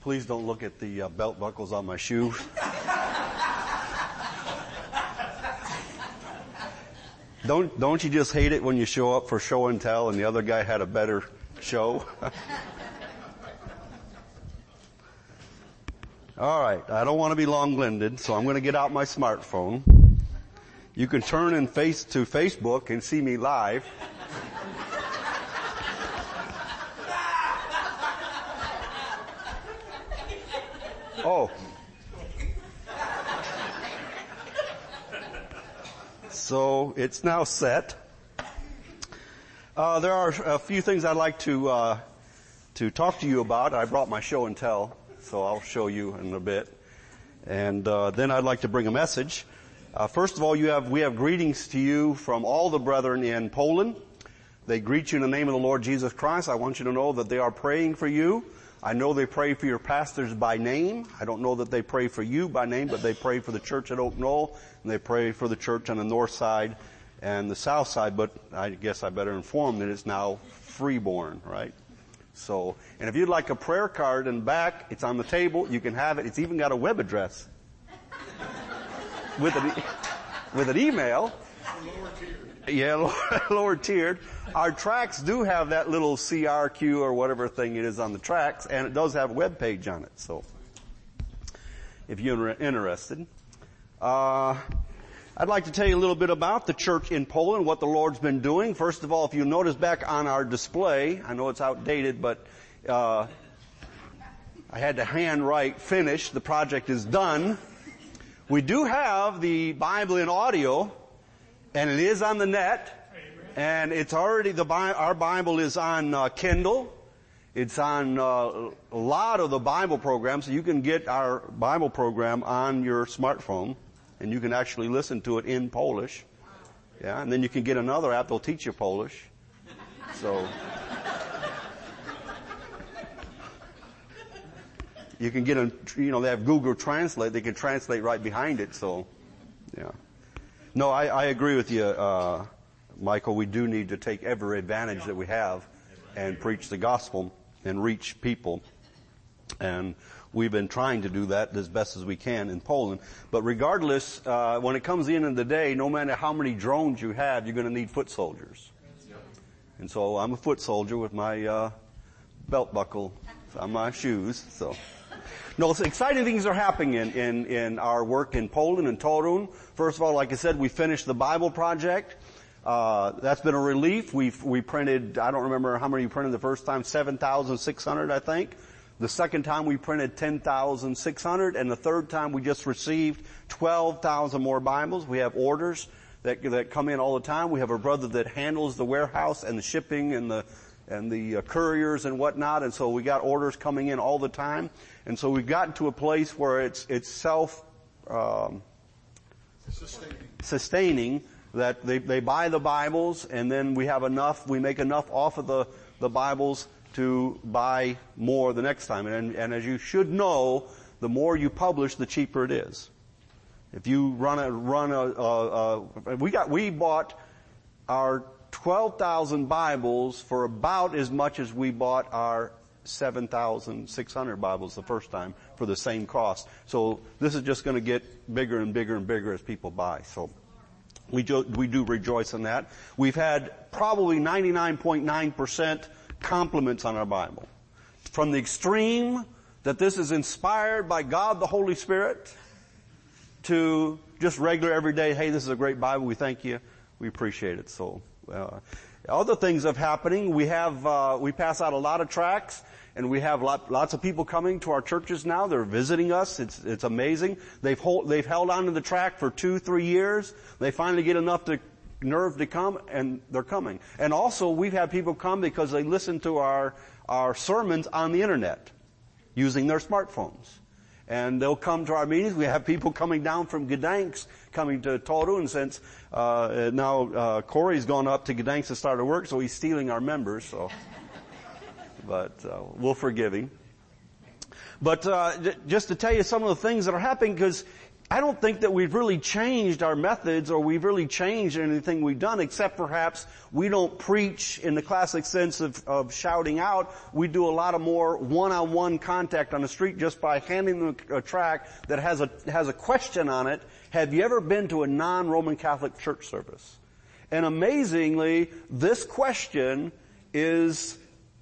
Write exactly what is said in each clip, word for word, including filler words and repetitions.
Please don't look at the uh, belt buckles on my shoe. Don't, don't you just hate it when you show up for show and tell and the other guy had a better show? All right, I don't want to be long-winded, so I'm going to get out my smartphone. You can turn and face to Facebook and see me live. Oh. So it's now set. Uh, there are a few things I'd like to uh, to talk to you about. I brought my show and tell, so I'll show you in a bit. And uh, then I'd like to bring a message. Uh, first of all, you have we have greetings to you from all the brethren in Poland. They greet you in the name of the Lord Jesus Christ. I want you to know that they are praying for you. I know they pray for your pastors by name. I don't know that they pray for you by name, but they pray for the church at Oak Knoll, and they pray for the church on the north side and the south side, but I guess I better inform that it's now Freeborn, right? So, and if you'd like a prayer card in the back, it's on the table. You can have it. It's even got a web address with an, e- with an email. Lower tiered. Yeah, lower, lower tiered. Our tracks do have that little C R Q or whatever thing it is on the tracks, and it does have a web page on it. So, if you're interested, uh, I'd like to tell you a little bit about the church in Poland, what the Lord's been doing. First of all, if you notice back on our display, I know it's outdated, but uh, I had to handwrite "finish." The project is done. We do have the Bible in audio, and it is on the net. And it's already, the our Bible is on uh, Kindle. It's on uh, a lot of the Bible programs. So you can get our Bible program on your smartphone, and you can actually listen to it in Polish. Yeah, and then you can get another app that'll teach you Polish. So you can get a, you know, they have Google Translate. They can translate right behind it. So, yeah. No, I, I agree with you, uh, Michael. We do need to take every advantage that we have and preach the gospel and reach people. And we've been trying to do that as best as we can in Poland. But regardless, uh, when it comes to the end of the day, no matter how many drones you have, you're going to need foot soldiers. And so I'm a foot soldier with my uh, belt buckle on my shoes. So, no, so exciting things are happening in, in, in our work in Poland and Torun. First of all, like I said, we finished the Bible project. Uh, that's been a relief. We've, we printed, I don't remember how many we printed the first time, seven thousand six hundred, I think. The second time we printed ten thousand six hundred, and the third time we just received twelve thousand more Bibles. We have orders that, that come in all the time. We have a brother that handles the warehouse and the shipping and the, and the uh, couriers and whatnot, and so we got orders coming in all the time. And so we've gotten to a place where it's, it's self, um, Sustaining. sustaining. That they, they buy the Bibles, and then we have enough, we make enough off of the, the Bibles to buy more the next time. And, and as you should know, the more you publish, the cheaper it is. If you run a, run a, a, a we got, we bought our twelve thousand Bibles for about as much as we bought our seven thousand six hundred Bibles the first time for the same cost. So this is just going to get bigger and bigger and bigger as people buy. So We do, we do rejoice in that. We've had probably ninety-nine point nine percent compliments on our Bible. From the extreme that this is inspired by God the Holy Spirit to just regular everyday, hey, this is a great Bible, we thank you, we appreciate it. So, uh, other things have happening. We have, uh, we pass out a lot of tracts. And we have lot, lots of people coming to our churches now. They're visiting us. It's, it's amazing. They've hold, they've held on to the tract for two, three years. They finally get enough to, nerve to come, and they're coming. And also, we've had people come because they listen to our, our sermons on the internet using their smartphones. And they'll come to our meetings. We have people coming down from Gdansk coming to Torun, since, uh, now, uh, Corey's gone up to Gdansk to start to work, so he's stealing our members, so. But uh, we'll forgive him. But uh, j- just to tell you some of the things that are happening, because I don't think that we've really changed our methods or we've really changed anything we've done, except perhaps we don't preach in the classic sense of, of shouting out. We do a lot of more one-on-one contact on the street just by handing them a tract that has a, has a question on it. Have you ever been to a non-Roman Catholic church service? And amazingly, this question is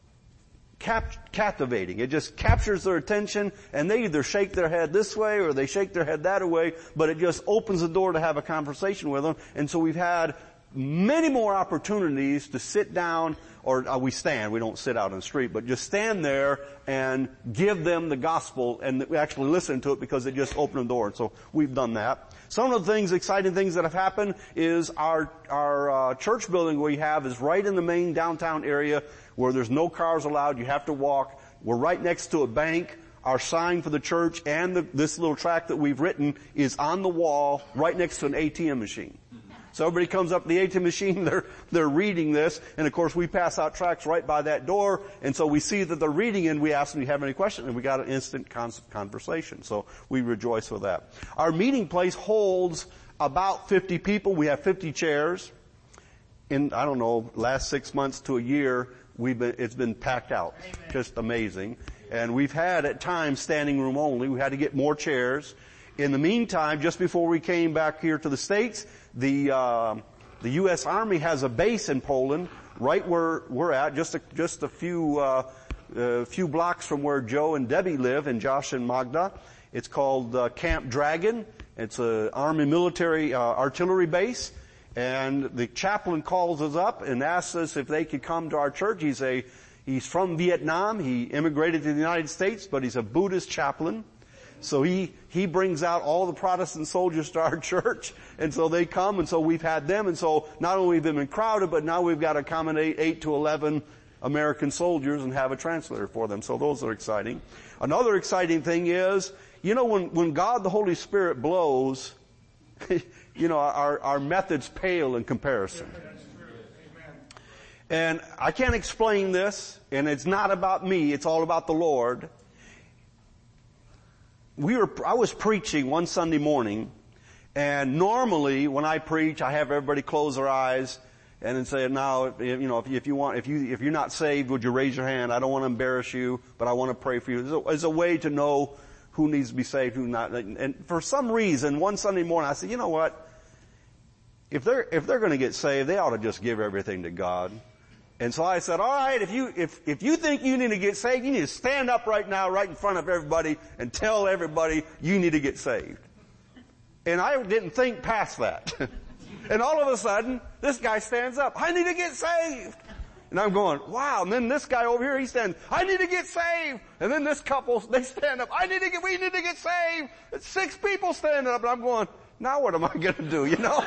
Cap- captivating. It just captures their attention, and they either shake their head this way or they shake their head that way, but it just opens the door to have a conversation with them. And so we've had many more opportunities to sit down, or uh, we stand, we don't sit out on the street, but just stand there and give them the gospel and we actually listen to it because it just opened the door. And so we've done that. Some of the things, exciting things that have happened is our, our uh, church building we have is right in the main downtown area where there's no cars allowed. You have to walk. We're right next to a bank. Our sign for the church and the, this little tract that we've written is on the wall right next to an A T M machine. So everybody comes up to the A T M machine, they're, they're reading this, and of course we pass out tracts right by that door, and so we see that they're reading and we ask them, do you have any questions? And we got an instant con- conversation. So we rejoice with that. Our meeting place holds about fifty people. We have fifty chairs. In, I don't know, last six months to a year, we've been, it's been packed out. Amen. Just amazing. And we've had at times standing room only. We had to get more chairs. In the meantime, just before we came back here to the States, the, uh, the U S Army has a base in Poland, right where we're at, just a, just a few, uh, uh, few blocks from where Joe and Debbie live, and Josh and Magda. It's called, uh, Camp Dragon. It's a Army military, uh, artillery base. And the chaplain calls us up and asks us if they could come to our church. He's a, he's from Vietnam. He immigrated to the United States, but he's a Buddhist chaplain. So he, he brings out all the Protestant soldiers to our church, and so they come, and so we've had them, and so not only have they been crowded, but now we've got to accommodate eight to eleven American soldiers and have a translator for them. So those are exciting. Another exciting thing is, you know, when, when God the Holy Spirit blows, you know, our, our methods pale in comparison. And I can't explain this, and it's not about me, it's all about the Lord. We were, I was preaching one Sunday morning, and normally when I preach, I have everybody close their eyes and then say, now, you know, if you, if you want, if you, if you're not saved, would you raise your hand? I don't want to embarrass you, but I want to pray for you. It's a, it's a way to know who needs to be saved, who not. And for some reason, one Sunday morning, I said, you know what? If they're, if they're going to get saved, they ought to just give everything to God. And so I said, all right, if you, if, if you think you need to get saved, you need to stand up right now, right in front of everybody and tell everybody you need to get saved. And I didn't think past that. And all of a sudden, this guy stands up. I need to get saved. And I'm going, wow. And then this guy over here, he stands, I need to get saved. And then this couple, they stand up. I need to get, we need to get saved. It's six people standing up. And I'm going, now what am I going to do, you know?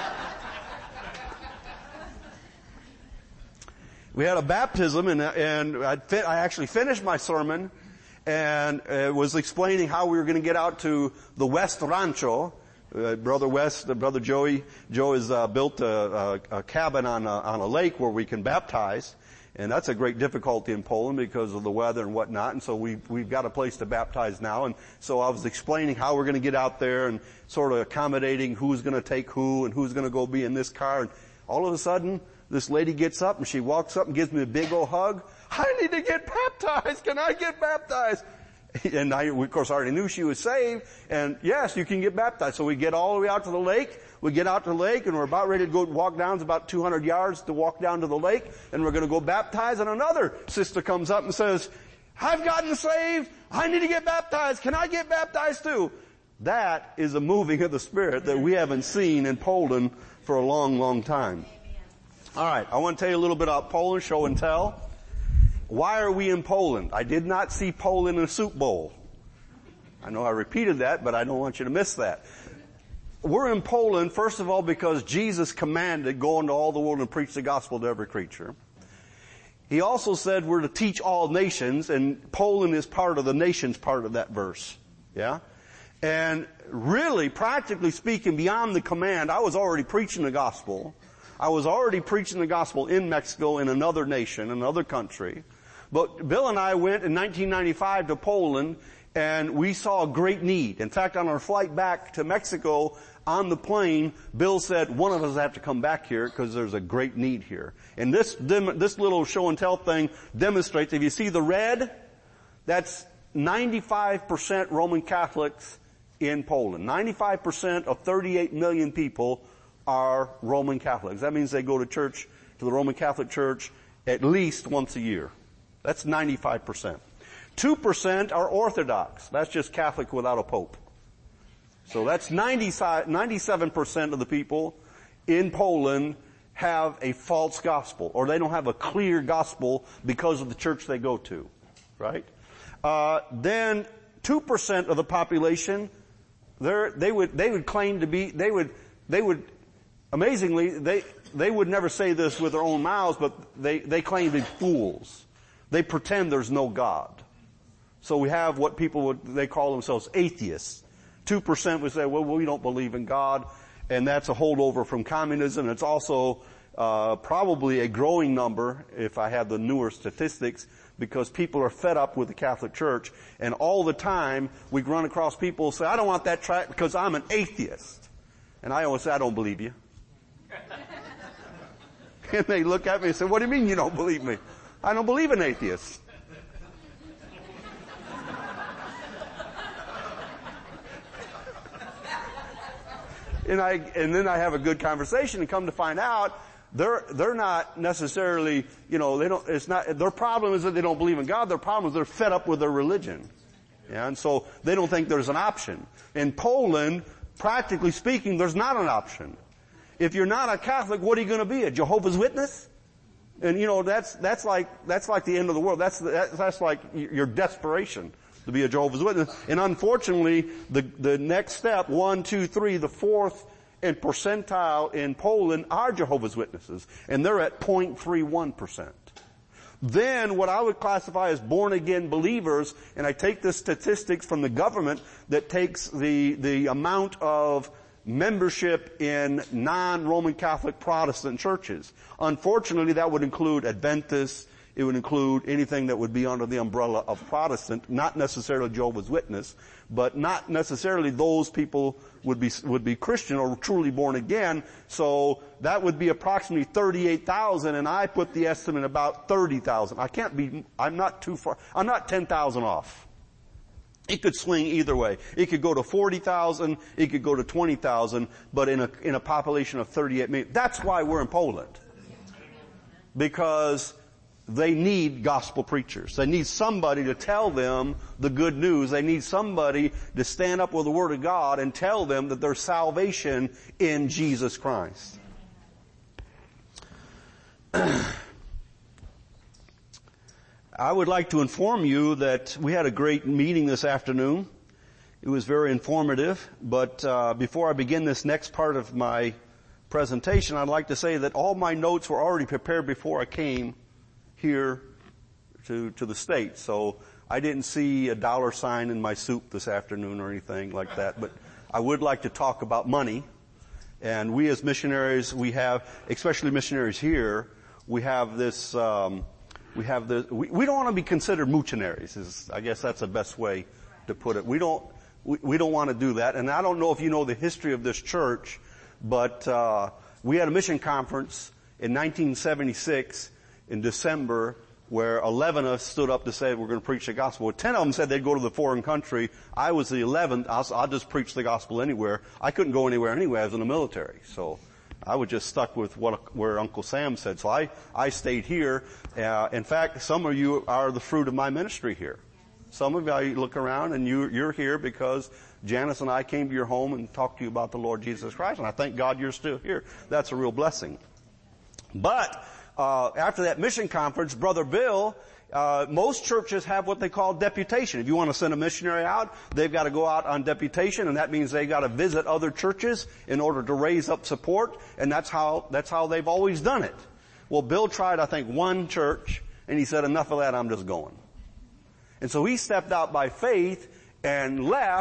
We had a baptism, and, and I, fit, I actually finished my sermon and uh, was explaining how we were going to get out to the West Rancho. Uh, Brother West, uh, Brother Joey, Joe has uh, built a, a, a cabin on a, on a lake where we can baptize, and that's a great difficulty in Poland because of the weather and whatnot. And so we we've got a place to baptize now. And so I was explaining how we're going to get out there and sort of accommodating who's going to take who and who's going to go be in this car. And all of a sudden, this lady gets up and she walks up and gives me a big old hug. I need to get baptized. Can I get baptized? And I, of course, already knew she was saved. And yes, you can get baptized. So we get all the way out to the lake. We get out to the lake and we're about ready to go walk down. It's about two hundred yards to walk down to the lake. And we're going to go baptize. And another sister comes up and says, I've gotten saved. I need to get baptized. Can I get baptized too? That is a moving of the Spirit that we haven't seen in Poland for a long, long time. All right, I want to tell you a little bit about Poland, show and tell. Why are we in Poland? I did not see Poland in a soup bowl. I know I repeated that, but I don't want you to miss that. We're in Poland, first of all, because Jesus commanded, go into all the world and preach the gospel to every creature. He also said we're to teach all nations, and Poland is part of the nations part of that verse. Yeah? And really, practically speaking, beyond the command, I was already preaching the gospel. I was already preaching the gospel in Mexico, in another nation, another country. But Bill and I went in nineteen ninety-five to Poland, and we saw a great need. In fact, on our flight back to Mexico, on the plane, Bill said, one of us have to come back here because there's a great need here. And this, this little show and tell thing demonstrates, if you see the red, that's ninety-five percent Roman Catholics in Poland. ninety-five percent of thirty-eight million people are Roman Catholics. That means they go to church, to the Roman Catholic Church, at least once a year. That's ninety-five percent. two percent are Orthodox. That's just Catholic without a pope. So that's ninety-seven percent of the people in Poland have a false gospel, or they don't have a clear gospel because of the church they go to, right? Uh, then two percent of the population, they're, they would, they would claim to be, they would, they would, amazingly, they, they would never say this with their own mouths, but they, they claim to be fools. They pretend there's no God. So we have what people would, they call themselves atheists. Two percent would say, well, we don't believe in God, and that's a holdover from communism. It's also uh probably a growing number, if I have the newer statistics, because people are fed up with the Catholic Church, and all the time we run across people who say, I don't want that tract because I'm an atheist. And I always say, I don't believe you. And they look at me and say, what do you mean you don't believe me? I don't believe in atheists. And I, and then I have a good conversation and come to find out they're, they're not necessarily, you know, they don't, it's not, their problem is that they don't believe in God. Their problem is they're fed up with their religion. Yeah, and so they don't think there's an option. In Poland, practically speaking, there's not an option. If you're not a Catholic, what are you going to be? A Jehovah's Witness? And you know, that's, that's like, that's like the end of the world. That's, that's, that's like your desperation to be a Jehovah's Witness. And unfortunately, the, the next step, one, two, three, the fourth and percentile in Poland are Jehovah's Witnesses. And they're at zero point three one percent. Then what I would classify as born again believers, and I take the statistics from the government that takes the, the amount of membership in non-Roman Catholic Protestant churches. Unfortunately, that would include Adventists. It would include anything that would be under the umbrella of Protestant, not necessarily Jehovah's Witness, but not necessarily those people would be, would be Christian or truly born again. So that would be approximately thirty-eight thousand, and I put the estimate about thirty thousand. I can't be, I'm not too far, I'm not ten thousand off. It could swing either way. It could go to forty thousand, it could go to twenty thousand, but in a, in a population of thirty-eight million. That's why we're in Poland. Because they need gospel preachers. They need somebody to tell them the good news. They need somebody to stand up with the Word of God and tell them that there's salvation in Jesus Christ. I would like to inform you that we had a great meeting this afternoon. It was very informative, but uh, before I begin this next part of my presentation, I'd like to say that all my notes were already prepared before I came here to, to the States. So I didn't see a dollar sign in my soup this afternoon or anything like that, but I would like to talk about money. And we as missionaries, we have, especially missionaries here, we have this, um, we have the, we, we don't want to be considered missionaries, is, I guess that's the best way to put it. We don't, we, we don't want to do that. And I don't know if you know the history of this church, but, uh, we had a mission conference in nineteen seventy-six in December, where eleven of us stood up to say we're going to preach the gospel. Well, ten of them said they'd go to the foreign country. I was the eleventh. I'll, I'll just preach the gospel anywhere. I couldn't go anywhere anyway. I was in the military. So I was just stuck with what, where Uncle Sam said. So I, I stayed here. Uh, in fact, some of you are the fruit of my ministry here. Some of you look around and you, you're here because Janice and I came to your home and talked to you about the Lord Jesus Christ. And I thank God you're still here. That's a real blessing. But Uh, after that mission conference, Brother Bill, uh, most churches have what they call deputation. If you want to send a missionary out, they've got to go out on deputation, and that means they've got to visit other churches in order to raise up support, and that's how, that's how they've always done it. Well, Bill tried, I think, one church, and he said, enough of that, I'm just going. And so he stepped out by faith and left,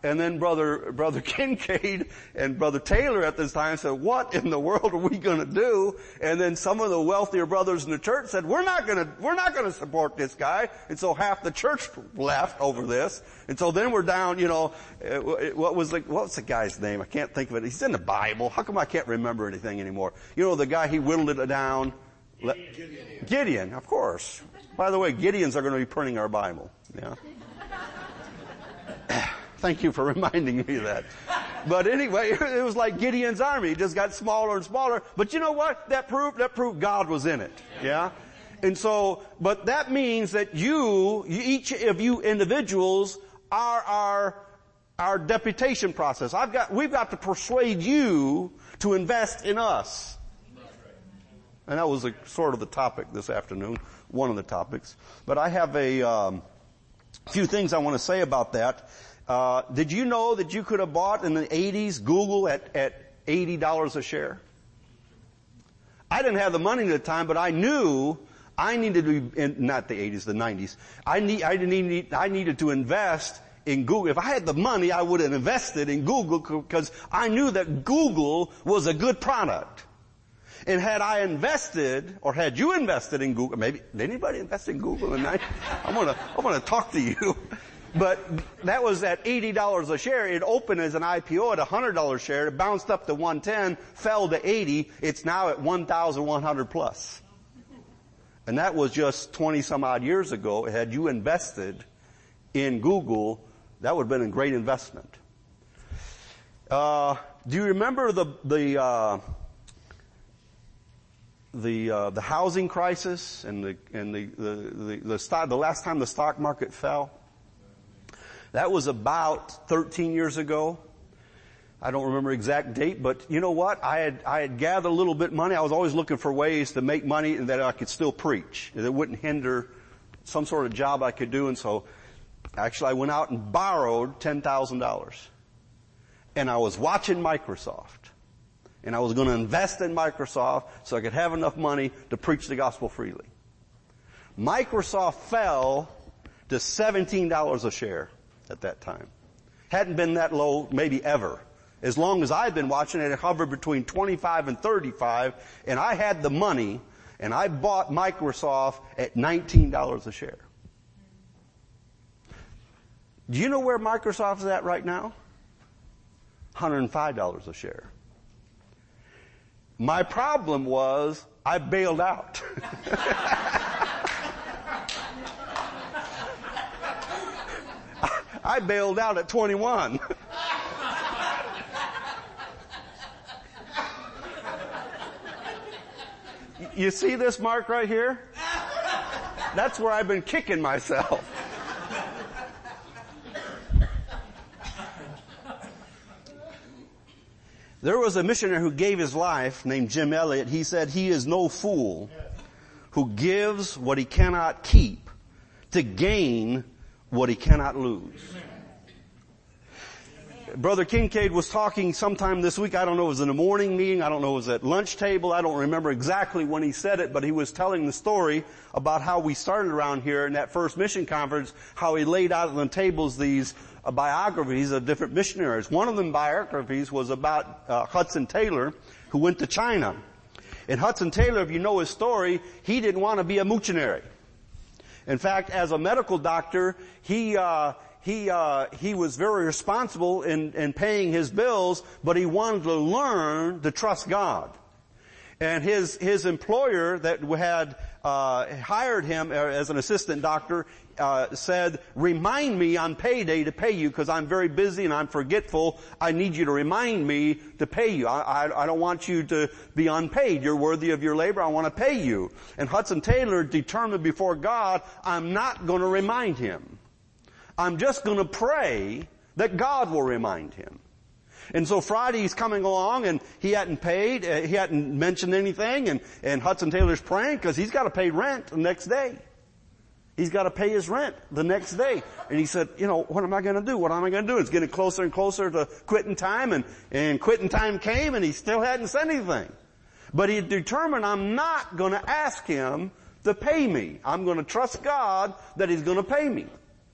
And then brother, brother Kincaid and brother Taylor at this time said, what in the world are we gonna do? And then some of the wealthier brothers in the church said, we're not gonna, we're not gonna support this guy. And so half the church left over this. And so then we're down, you know, what was the, what was the guy's name? I can't think of it. He's in the Bible. How come I can't remember anything anymore? You know, the guy, he whittled it down. Gideon. Gideon, of course. By the way, Gideons are gonna be printing our Bible. Yeah. Thank you for reminding me of that. But anyway, it was like Gideon's army. It just got smaller and smaller. But you know what? That proved, that proved God was in it. Yeah? And so, but that means that you, each of you individuals are our, our deputation process. I've got, we've got to persuade you to invest in us. And that was a, sort of the topic this afternoon. One of the topics. But I have a, um, few things I want to say about that. Uh, did you know that you could have bought in the eighties Google at, at eighty dollars a share? I didn't have the money at the time, but I knew I needed to be, in, not the eighties, the nineties. I need, I need, I needed to invest in Google. If I had the money, I would have invested in Google because I knew that Google was a good product. And had I invested, or had you invested in Google, maybe, did anybody invest in Google? And I, I'm gonna, I'm gonna talk to you. But that was at eighty dollars a share. It opened as an I P O at one hundred dollars a share. It bounced up to one ten, fell to eighty. It's now at one thousand one hundred plus. And that was just twenty some odd years ago. Had you invested in Google, that would have been a great investment. Uh, do you remember the, the, uh, the, uh, the housing crisis and the, and the, the, the, the stock, the last time the stock market fell? That was about thirteen years ago. I don't remember exact date, but you know what? I had, I had gathered a little bit of money. I was always looking for ways to make money and that I could still preach. That it wouldn't hinder some sort of job I could do. And so actually I went out and borrowed ten thousand dollars. And I was watching Microsoft. And I was going to invest in Microsoft so I could have enough money to preach the gospel freely. Microsoft fell to seventeen dollars a share at that time. Hadn't been that low maybe ever. As long as I've been watching it, it hovered between twenty-five and thirty-five, and I had the money, and I bought Microsoft at nineteen dollars a share. Do you know where Microsoft is at right now? one hundred five dollars a share. My problem was I bailed out. I bailed out at twenty-one. You see this mark right here? That's where I've been kicking myself. There was a missionary who gave his life named Jim Elliot. He said he is no fool who gives what he cannot keep to gain what he cannot lose. Brother Kincaid was talking sometime this week. I don't know, it was in a morning meeting. I don't know, it was at lunch table. I don't remember exactly when he said it, but he was telling the story about how we started around here in that first mission conference, how he laid out on the tables these uh, biographies of different missionaries. One of them biographies was about uh, Hudson Taylor, who went to China. And Hudson Taylor, if you know his story, he didn't want to be a missionary. In fact, as a medical doctor, he, uh, he, uh, he was very responsible in, in paying his bills, but he wanted to learn to trust God. And his, his employer that had, uh, hired him as an assistant doctor, uh, said, remind me on payday to pay you because I'm very busy and I'm forgetful. I need you to remind me to pay you. I, I, I don't want you to be unpaid. You're worthy of your labor. I want to pay you. And Hudson Taylor determined before God, I'm not going to remind him. I'm just going to pray that God will remind him. And so Friday he's coming along and he hadn't paid, uh, he hadn't mentioned anything and, and Hudson Taylor's praying because he's got to pay rent the next day. He's got to pay his rent the next day. And he said, you know, what am I going to do? What am I going to do? It's getting closer and closer to quitting time and, and quitting time came and he still hadn't said anything. But he determined I'm not going to ask him to pay me. I'm going to trust God that he's going to pay me.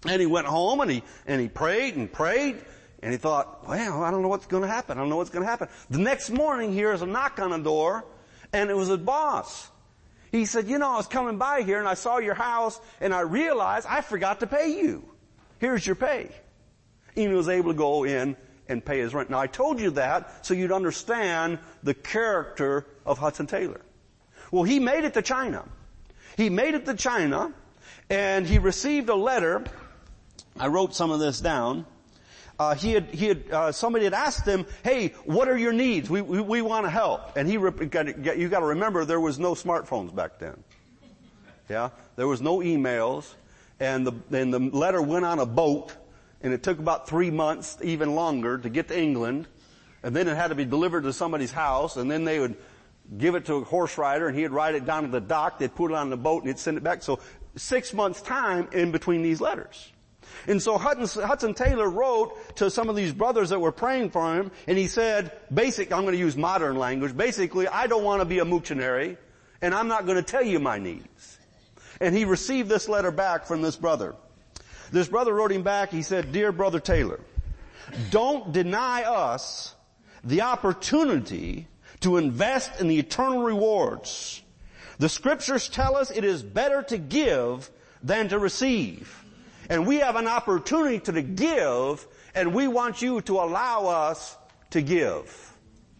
And he went home and he, and he prayed and prayed and he thought, well, I don't know what's going to happen. I don't know what's going to happen. The next morning, he hears a knock on the door and it was his boss. He said, you know, I was coming by here and I saw your house and I realized I forgot to pay you. Here's your pay. And he was able to go in and pay his rent. Now I told you that so you'd understand the character of Hudson Taylor. Well, he made it to China. He made it to China and he received a letter. I wrote some of this down. Uh, he had, he had, uh, somebody had asked him, hey, what are your needs? We, we, we want to help. And he, got, you gotta remember there was no smartphones back then. Yeah? There was no emails. And the, and the letter went on a boat. And it took about three months, even longer, to get to England. And then it had to be delivered to somebody's house. And then they would give it to a horse rider and he'd ride it down to the dock. They'd put it on the boat and he'd send it back. So six months time in between these letters. And so Hudson, Hudson Taylor wrote to some of these brothers that were praying for him, and he said, basic, I'm going to use modern language, basically, I don't want to be a missionary, and I'm not going to tell you my needs. And he received this letter back from this brother. This brother wrote him back, he said, dear brother Taylor, don't deny us the opportunity to invest in the eternal rewards. The scriptures tell us it is better to give than to receive. And we have an opportunity to give, and we want you to allow us to give.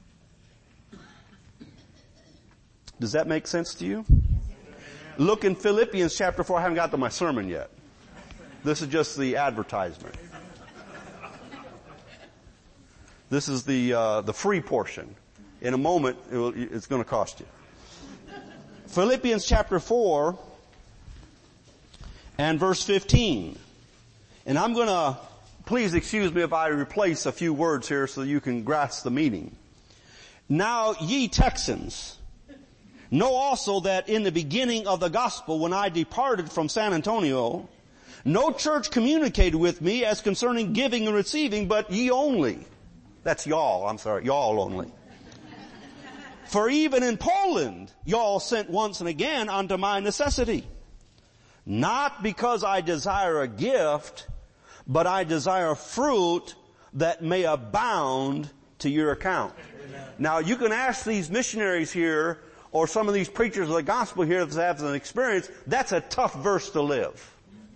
Does that make sense to you? Look in Philippians chapter four. I haven't got to my sermon yet. This is just the advertisement. This is the uh, the free portion. In a moment, it will, it's going to cost you. Philippians chapter four. And verse fifteen. And I'm going to, please excuse me if I replace a few words here so you can grasp the meaning. Now ye Texans, know also that in the beginning of the gospel, when I departed from San Antonio, no church communicated with me as concerning giving and receiving, but ye only. That's y'all, I'm sorry, y'all only. For even in Poland, y'all sent once and again unto my necessity. Not because I desire a gift, but I desire fruit that may abound to your account. Amen. Now you can ask these missionaries here, or some of these preachers of the gospel here that have an experience, that's a tough verse to live.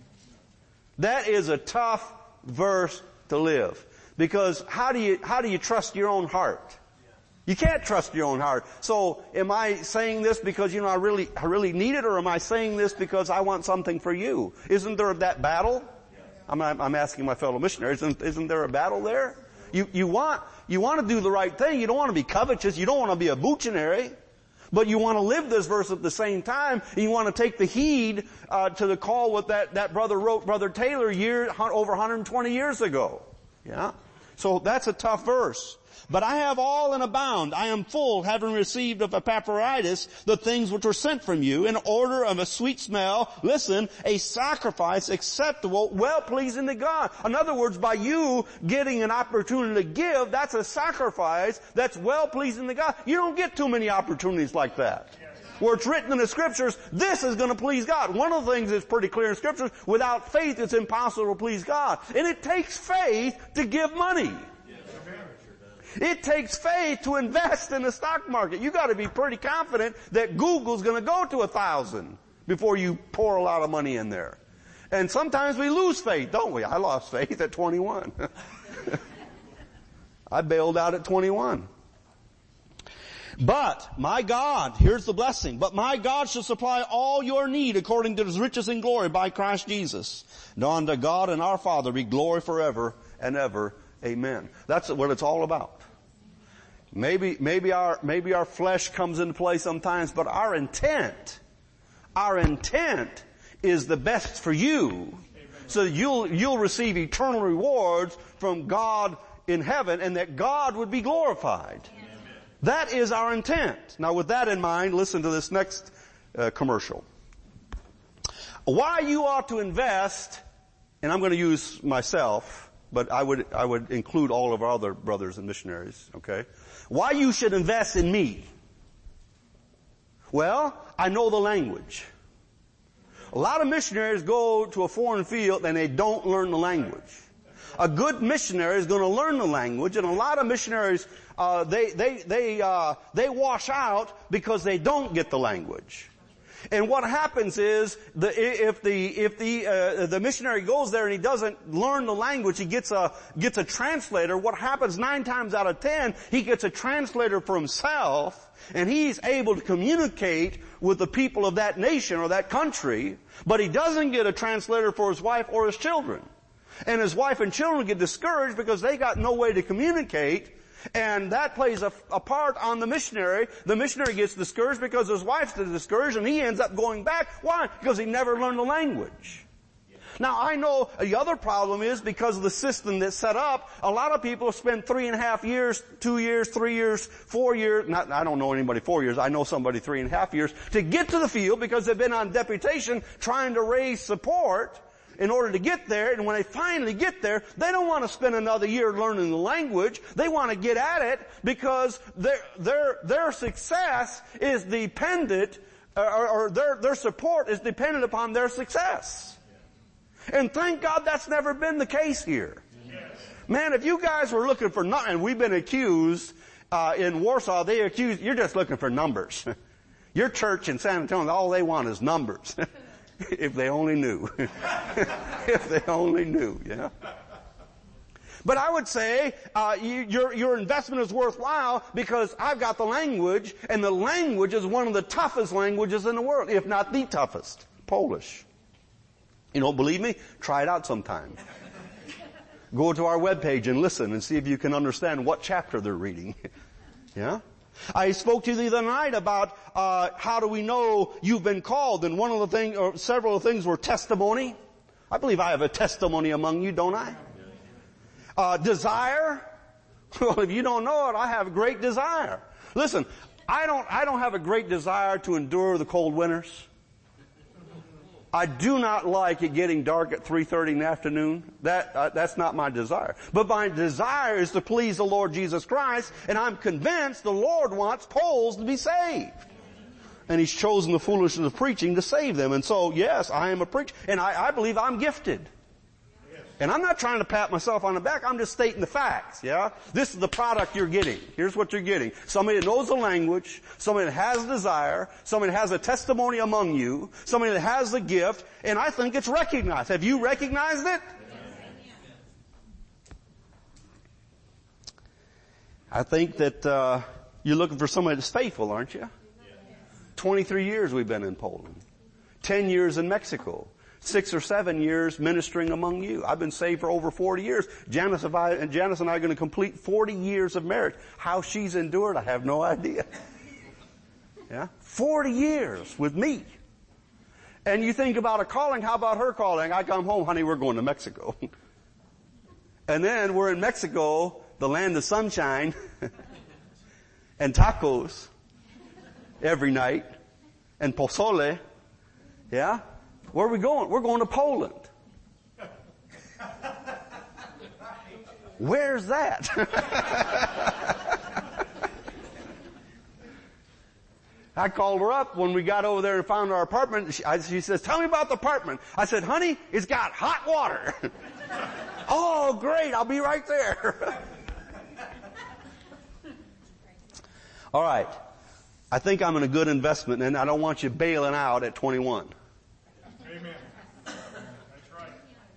That is a tough verse to live. Because how do you, how do you trust your own heart? You can't trust your own heart. So am I saying this because, you know, I really, I really need it, or am I saying this because I want something for you? Isn't there that battle? I'm, I'm asking my fellow missionaries, isn't, isn't there a battle there? You, you want, you want to do the right thing. You don't want to be covetous. You don't want to be a buccionary. But you want to live this verse at the same time, and you want to take the heed, uh, to the call what that, that brother wrote, Brother Taylor, year, over one hundred twenty years ago. Yeah? So that's a tough verse. But I have all and abound. I am full, having received of Epaphroditus the things which were sent from you, in order of a sweet smell, listen, a sacrifice acceptable, well-pleasing to God. In other words, by you getting an opportunity to give, that's a sacrifice that's well-pleasing to God. You don't get too many opportunities like that. Where it's written in the scriptures, this is going to please God. One of the things that's pretty clear in scriptures, without faith it's impossible to please God. And it takes faith to give money. It takes faith to invest in the stock market. You got to be pretty confident that Google's going to go to a thousand before you pour a lot of money in there. And sometimes we lose faith, don't we? I lost faith at twenty-one. I bailed out at twenty-one. But my God, here's the blessing, but my God shall supply all your need according to his riches and glory by Christ Jesus. Now unto God and our Father be glory forever and ever. Amen. That's what it's all about. Maybe, maybe our, maybe our flesh comes into play sometimes, but our intent, our intent is the best for you. So that you'll, you'll receive eternal rewards from God in heaven, and that God would be glorified. That is our intent. Now with that in mind, listen to this next uh, commercial. Why you ought to invest, and I'm going to use myself, but I would, I would include all of our other brothers and missionaries, okay? Why you should invest in me? Well, I know the language. A lot of missionaries go to a foreign field and they don't learn the language. A good missionary is going to learn the language, and a lot of missionaries, uh, they, they, they, uh, they wash out because they don't get the language. And what happens is, the, if the, if the, uh, the missionary goes there and he doesn't learn the language, he gets a, gets a translator. What happens nine times out of ten, he gets a translator for himself, and he's able to communicate with the people of that nation or that country, but he doesn't get a translator for his wife or his children. And his wife and children get discouraged because they got no way to communicate. And that plays a, a part on the missionary. The missionary gets discouraged because his wife's discouraged, and he ends up going back. Why? Because he never learned the language. Now, I know the other problem is because of the system that's set up, a lot of people spend three and a half years, two years, three years, four years, not, I don't know anybody four years, I know somebody three and a half years, to get to the field because they've been on deputation trying to raise support in order to get there, and when they finally get there, they don't want to spend another year learning the language. They want to get at it because their, their, their success is dependent, or, or their, their support is dependent upon their success. And thank God that's never been the case here. Man, if you guys were looking for nothing, and we've been accused, uh, in Warsaw, they accuse, you're just looking for numbers. Your church in San Antonio, all they want is numbers. If they only knew. If they only knew, yeah. But I would say, uh, you, your, your investment is worthwhile because I've got the language, and the language is one of the toughest languages in the world, if not the toughest. Polish. You don't believe me? Try it out sometime. Go to our webpage and listen and see if you can understand what chapter they're reading. Yeah? I spoke to you the other night about uh how do we know you've been called, and one of the things, or several of the things were testimony. I believe I have a testimony among you, don't I? Uh desire. Well, if you don't know it, I have great desire. Listen, I don't I don't have a great desire to endure the cold winters. I do not like it getting dark at three thirty in the afternoon. That, uh, that's not my desire. But my desire is to please the Lord Jesus Christ, and I'm convinced the Lord wants Poles to be saved. And He's chosen the foolishness of preaching to save them. And so, yes, I am a preacher, and I, I believe I'm gifted. And I'm not trying to pat myself on the back, I'm just stating the facts, yeah? This is the product you're getting. Here's what you're getting. Somebody that knows the language, somebody that has desire, somebody that has a testimony among you, somebody that has the gift, and I think it's recognized. Have you recognized it? I think that uh you're looking for somebody that's faithful, aren't you? twenty-three years we've been in Poland. ten years in Mexico. Six or seven years ministering among you. I've been saved for over forty years. Janice, and I, and Janice and I are going to complete forty years of marriage. How she's endured, I have no idea. Yeah? forty years with me. And you think about a calling, how about her calling? I come home, honey, we're going to Mexico. And then we're in Mexico, the land of sunshine, and tacos every night, and pozole. Yeah? Where are we going? We're going to Poland. Where's that? I called her up when we got over there and found our apartment. She, I, she says, tell me about the apartment. I said, honey, it's got hot water. Oh, great. I'll be right there. All right. I think I'm in a good investment, and I don't want you bailing out at twenty-one. Amen. That's right.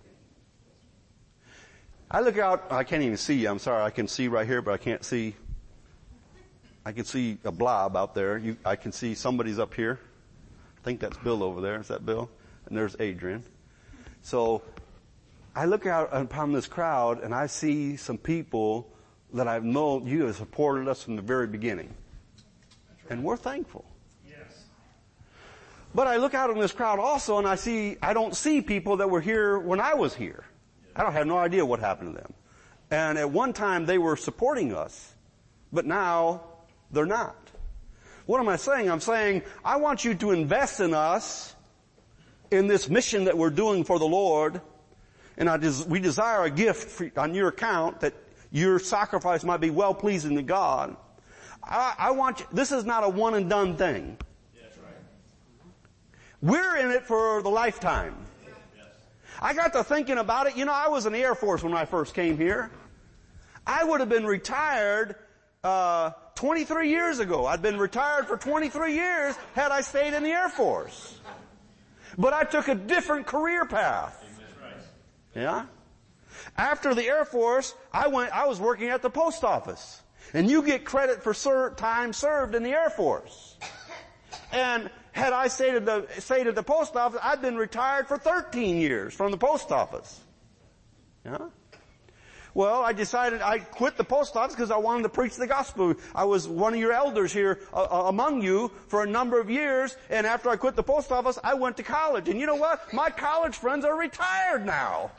I look out, I can't even see you. I'm sorry, I can see right here, but I can't see. I can see a blob out there. You, I can see somebody's up here. I think that's Bill over there. Is that Bill? And there's Adrian. So I look out upon this crowd and I see some people that I've known, you have supported us from the very beginning. Right. And we're thankful. Yes. But I look out on this crowd also and I see, I don't see people that were here when I was here. I don't have no idea what happened to them. And at one time they were supporting us, but now they're not. What am I saying? I'm saying I want you to invest in us in this mission that we're doing for the Lord. And I des- we desire a gift for, on your account that your sacrifice might be well pleasing to God. I, I want you, this is not a one and done thing. That's right. We're in it for the lifetime. I got to thinking about it. You know, I was in the Air Force when I first came here. I would have been retired uh twenty-three years ago. I'd been retired for twenty-three years had I stayed in the Air Force. But I took a different career path. Yeah? After the Air Force, I went, I was working at the post office. And you get credit for ser- time served in the Air Force. And had I stayed at the, stayed at the post office, I'd been retired for thirteen years from the post office. Yeah? Well, I decided I quit the post office because I wanted to preach the gospel. I was one of your elders here uh, among you for a number of years, and after I quit the post office, I went to college. And you know what? My college friends are retired now.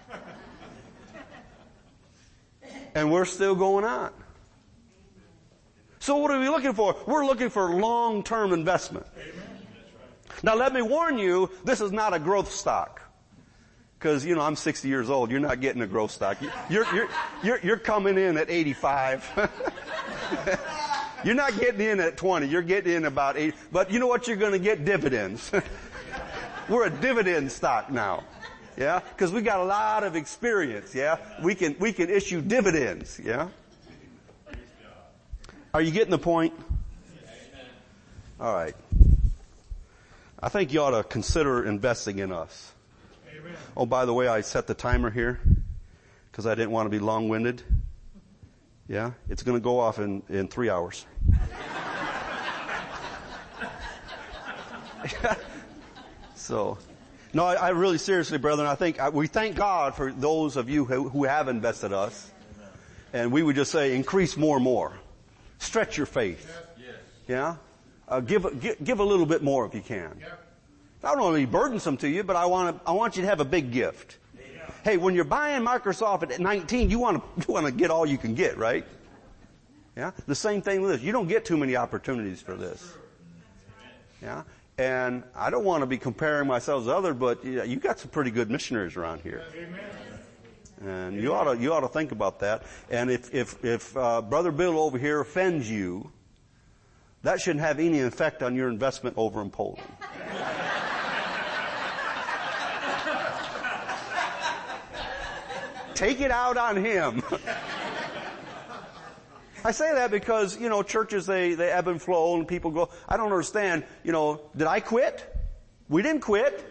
And we're still going on. So what are we looking for? We're looking for long-term investment. Now let me warn you, this is not a growth stock. Because, you know, I'm sixty years old. You're not getting a growth stock. You're, you're, you're, you're coming in at eighty-five. You're not getting in at twenty. You're getting in about eighty. But you know what? You're going to get dividends. We're a dividend stock now. Yeah? Because we got a lot of experience. Yeah? We can, we can issue dividends. Yeah? Are you getting the point? All right. I think you ought to consider investing in us. Oh, by the way, I set the timer here because I didn't want to be long-winded. Yeah? It's going to go off in, in three hours. So, no, I, I really seriously, brethren, I think I, we thank God for those of you who, who have invested us. And we would just say, increase more and more. Stretch your faith. Yeah? Uh, give, give, give a little bit more if you can. I don't want to be burdensome to you, but I want to, I want you to have a big gift. Yeah. Hey, when you're buying Microsoft at nineteen, you want to, you want to get all you can get, right? Yeah? The same thing with this. You don't get too many opportunities for this. Yeah? And I don't want to be comparing myself to others, but you know, you got some pretty good missionaries around here. And you ought to, you ought to think about that. And if, if, if, uh, Brother Bill over here offends you, that shouldn't have any effect on your investment over in Poland. Take it out on him. I say that because, you know, churches, they, they ebb and flow and people go, I don't understand, you know, did I quit? We didn't quit.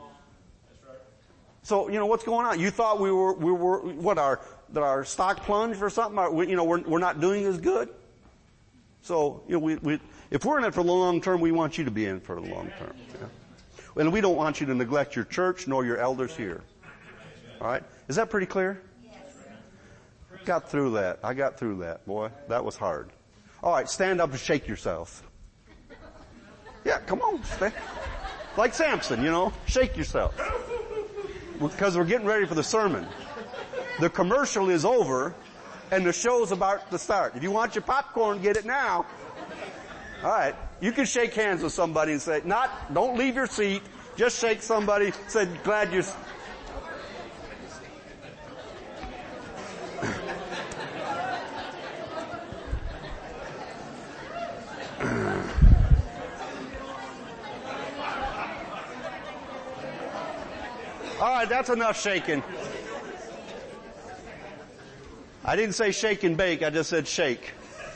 So, you know, what's going on? You thought we were, we were, what, our, that our stock plunged or something? Or we, you know, we're, we're not doing as good? So, you know, we, we, if we're in it for the long term, we want you to be in for the long term. Yeah? And we don't want you to neglect your church nor your elders here. All right? Is that pretty clear? Yes. Got through that. I got through that, boy. That was hard. All right, stand up and shake yourself. Yeah, come on. Stay. Like Samson, you know, shake yourself. Because we're getting ready for the sermon. The commercial is over, and the show's about to start. If you want your popcorn, get it now. All right. You can shake hands with somebody and say, not, don't leave your seat. Just shake somebody. Say, glad you're... All right, that's enough shaking. I didn't say shake and bake, I just said shake.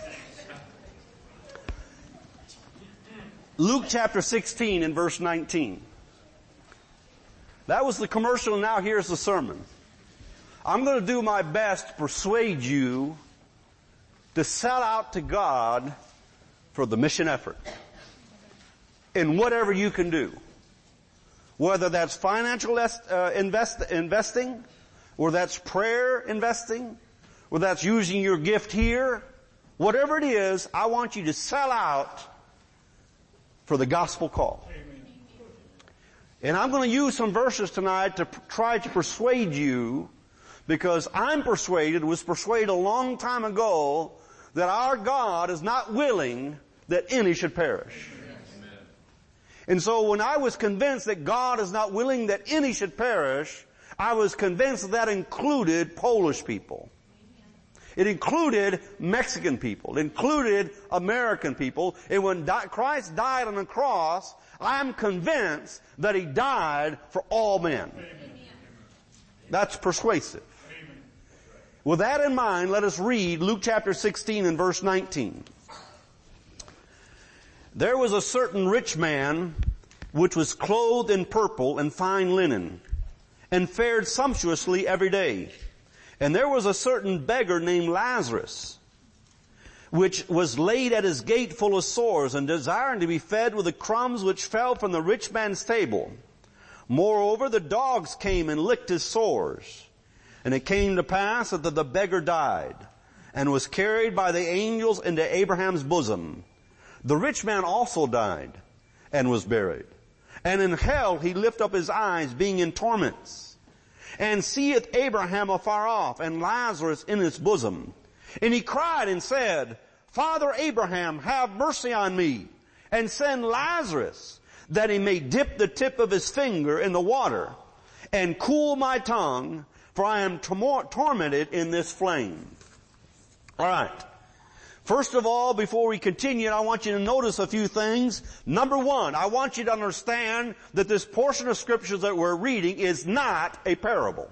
Luke chapter sixteen and verse nineteen. That was the commercial, now here's the sermon. I'm going to do my best to persuade you to sell out to God for the mission effort. In whatever you can do. Whether that's financial uh, invest, investing, or that's prayer investing, or that's using your gift here, whatever it is, I want you to sell out for the gospel call. Amen. And I'm going to use some verses tonight to p- try to persuade you, because I'm persuaded, was persuaded a long time ago, that our God is not willing that any should perish. And so when I was convinced that God is not willing that any should perish, I was convinced that included Polish people. It included Mexican people. It included American people. And when di- Christ died on the cross, I'm convinced that He died for all men. Amen. That's persuasive. Amen. With that in mind, let us read Luke chapter sixteen and verse nineteen. There was a certain rich man which was clothed in purple and fine linen, and fared sumptuously every day. And there was a certain beggar named Lazarus, which was laid at his gate full of sores, and desiring to be fed with the crumbs which fell from the rich man's table. Moreover, the dogs came and licked his sores. And it came to pass that the beggar died, and was carried by the angels into Abraham's bosom. The rich man also died, and was buried. And in hell he lift up his eyes, being in torments, and seeth Abraham afar off, and Lazarus in his bosom. And he cried and said, Father Abraham, have mercy on me, and send Lazarus, that he may dip the tip of his finger in the water, and cool my tongue, for I am tor- tormented in this flame. All right. First of all, before we continue, I want you to notice a few things. Number one, I want you to understand that this portion of scriptures that we're reading is not a parable.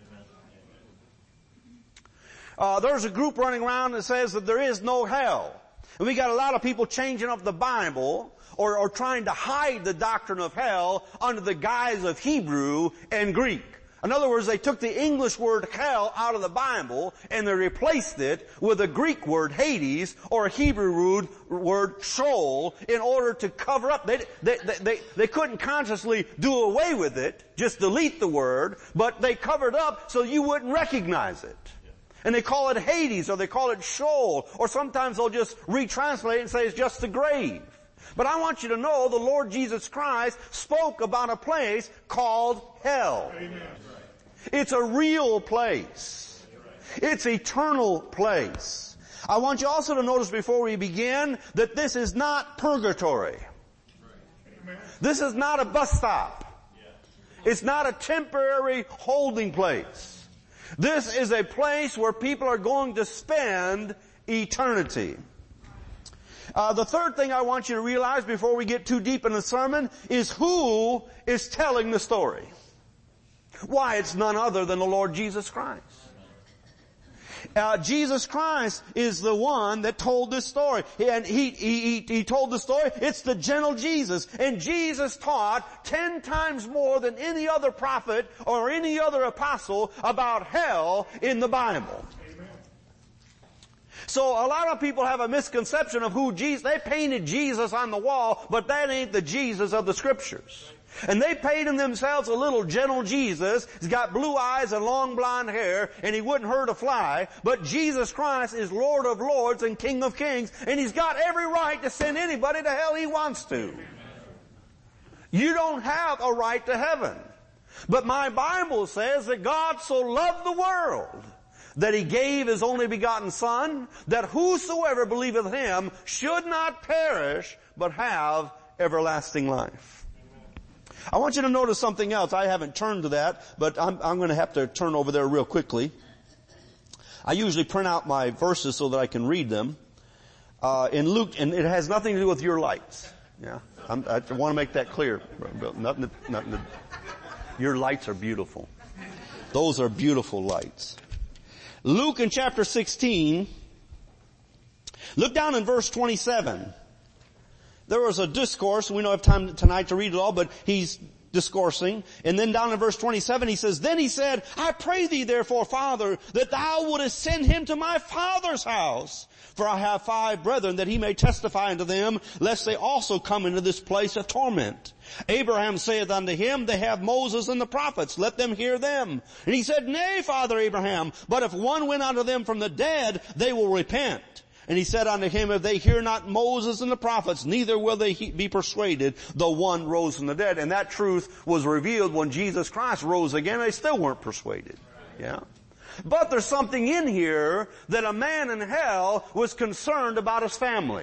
Uh, there's a group running around that says that there is no hell. And we got a lot of people changing up the Bible or, or trying to hide the doctrine of hell under the guise of Hebrew and Greek. In other words, they took the English word hell out of the Bible and they replaced it with a Greek word Hades or a Hebrew word Sheol in order to cover up. They, they, they, they couldn't consciously do away with it, just delete the word, but they covered up so you wouldn't recognize it. And they call it Hades or they call it Sheol, or sometimes they'll just retranslate it and say it's just the grave. But I want you to know the Lord Jesus Christ spoke about a place called hell. Amen. It's a real place. It's an eternal place. I want you also to notice before we begin that this is not purgatory. This is not a bus stop. It's not a temporary holding place. This is a place where people are going to spend eternity. Uh, the third thing I want you to realize before we get too deep in the sermon is who is telling the story. Why, it's none other than the Lord Jesus Christ. Uh, Jesus Christ is the one that told this story. And he, he, he told the story. It's the gentle Jesus. And Jesus taught ten times more than any other prophet or any other apostle about hell in the Bible. So a lot of people have a misconception of who Jesus, they painted Jesus on the wall, but that ain't the Jesus of the scriptures. And they painted themselves a little gentle Jesus. He's got blue eyes and long blonde hair, and he wouldn't hurt a fly. But Jesus Christ is Lord of Lords and King of Kings, and He's got every right to send anybody to hell He wants to. You don't have a right to heaven. But my Bible says that God so loved the world that He gave His only begotten Son, that whosoever believeth Him should not perish, but have everlasting life. I want you to notice something else. I haven't turned to that, but I'm, I'm going to have to turn over there real quickly. I usually print out my verses so that I can read them. Uh, in Luke, and it has nothing to do with your lights. Yeah, I'm, I want to make that clear. Nothing, nothing, your lights are beautiful. Those are beautiful lights. Luke in chapter sixteen, look down in verse twenty-seven. There was a discourse, we don't have time tonight to read it all, but he's discoursing. And then down in verse twenty-seven he says, Then he said, I pray thee therefore, Father, that thou wouldest send him to my father's house. For I have five brethren, that he may testify unto them, lest they also come into this place of torment. Abraham saith unto him, They have Moses and the prophets, let them hear them. And he said, Nay, Father Abraham, but if one went unto them from the dead, they will repent. And he said unto him, If they hear not Moses and the prophets, neither will they be persuaded, though one rose from the dead. And that truth was revealed when Jesus Christ rose again. They still weren't persuaded. Yeah. But there's something in here that a man in hell was concerned about his family.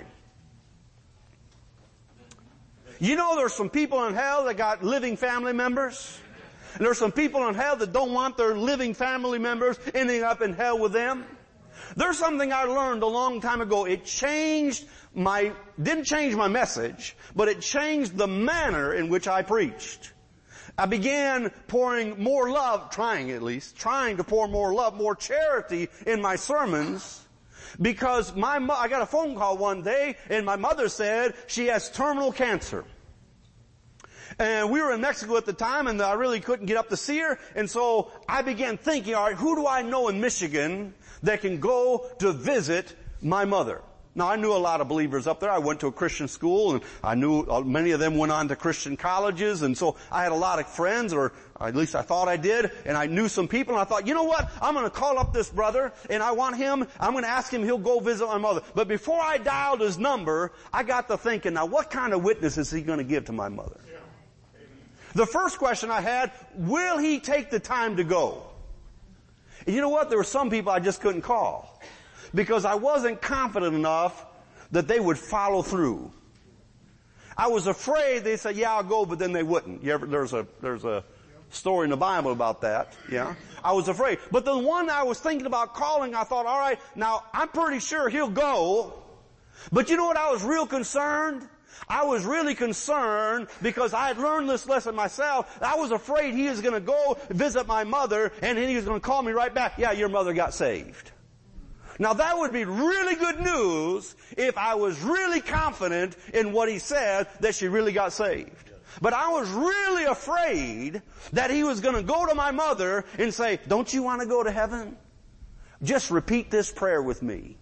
You know there's some people in hell that got living family members. And there's some people in hell that don't want their living family members ending up in hell with them. There's something I learned a long time ago. It changed my, didn't change my message, but it changed the manner in which I preached. I began pouring more love, trying at least, trying to pour more love, more charity in my sermons, because my, mo- I got a phone call one day and my mother said she has terminal cancer. And we were in Mexico at the time and I really couldn't get up to see her. And so I began thinking, all right, who do I know in Michigan that can go to visit my mother? Now I knew a lot of believers up there. I went to a Christian school and I knew many of them went on to Christian colleges. And so I had a lot of friends, or at least I thought I did. And I knew some people and I thought, you know what? I'm going to call up this brother and I want him, I'm going to ask him, he'll go visit my mother. But before I dialed his number, I got to thinking, now what kind of witness is he going to give to my mother? The first question I had, will he take the time to go? And you know what? There were some people I just couldn't call because I wasn't confident enough that they would follow through. I was afraid they said, yeah, I'll go, but then they wouldn't. You ever, there's a, there's a story in the Bible about that. Yeah. I was afraid. But the one I was thinking about calling, I thought, all right, now I'm pretty sure he'll go. But you know what? I was real concerned. I was really concerned because I had learned this lesson myself. I was afraid he was going to go visit my mother and then he was going to call me right back. Yeah, your mother got saved. Now that would be really good news if I was really confident in what he said that she really got saved. But I was really afraid that he was going to go to my mother and say, don't you want to go to heaven? Just repeat this prayer with me.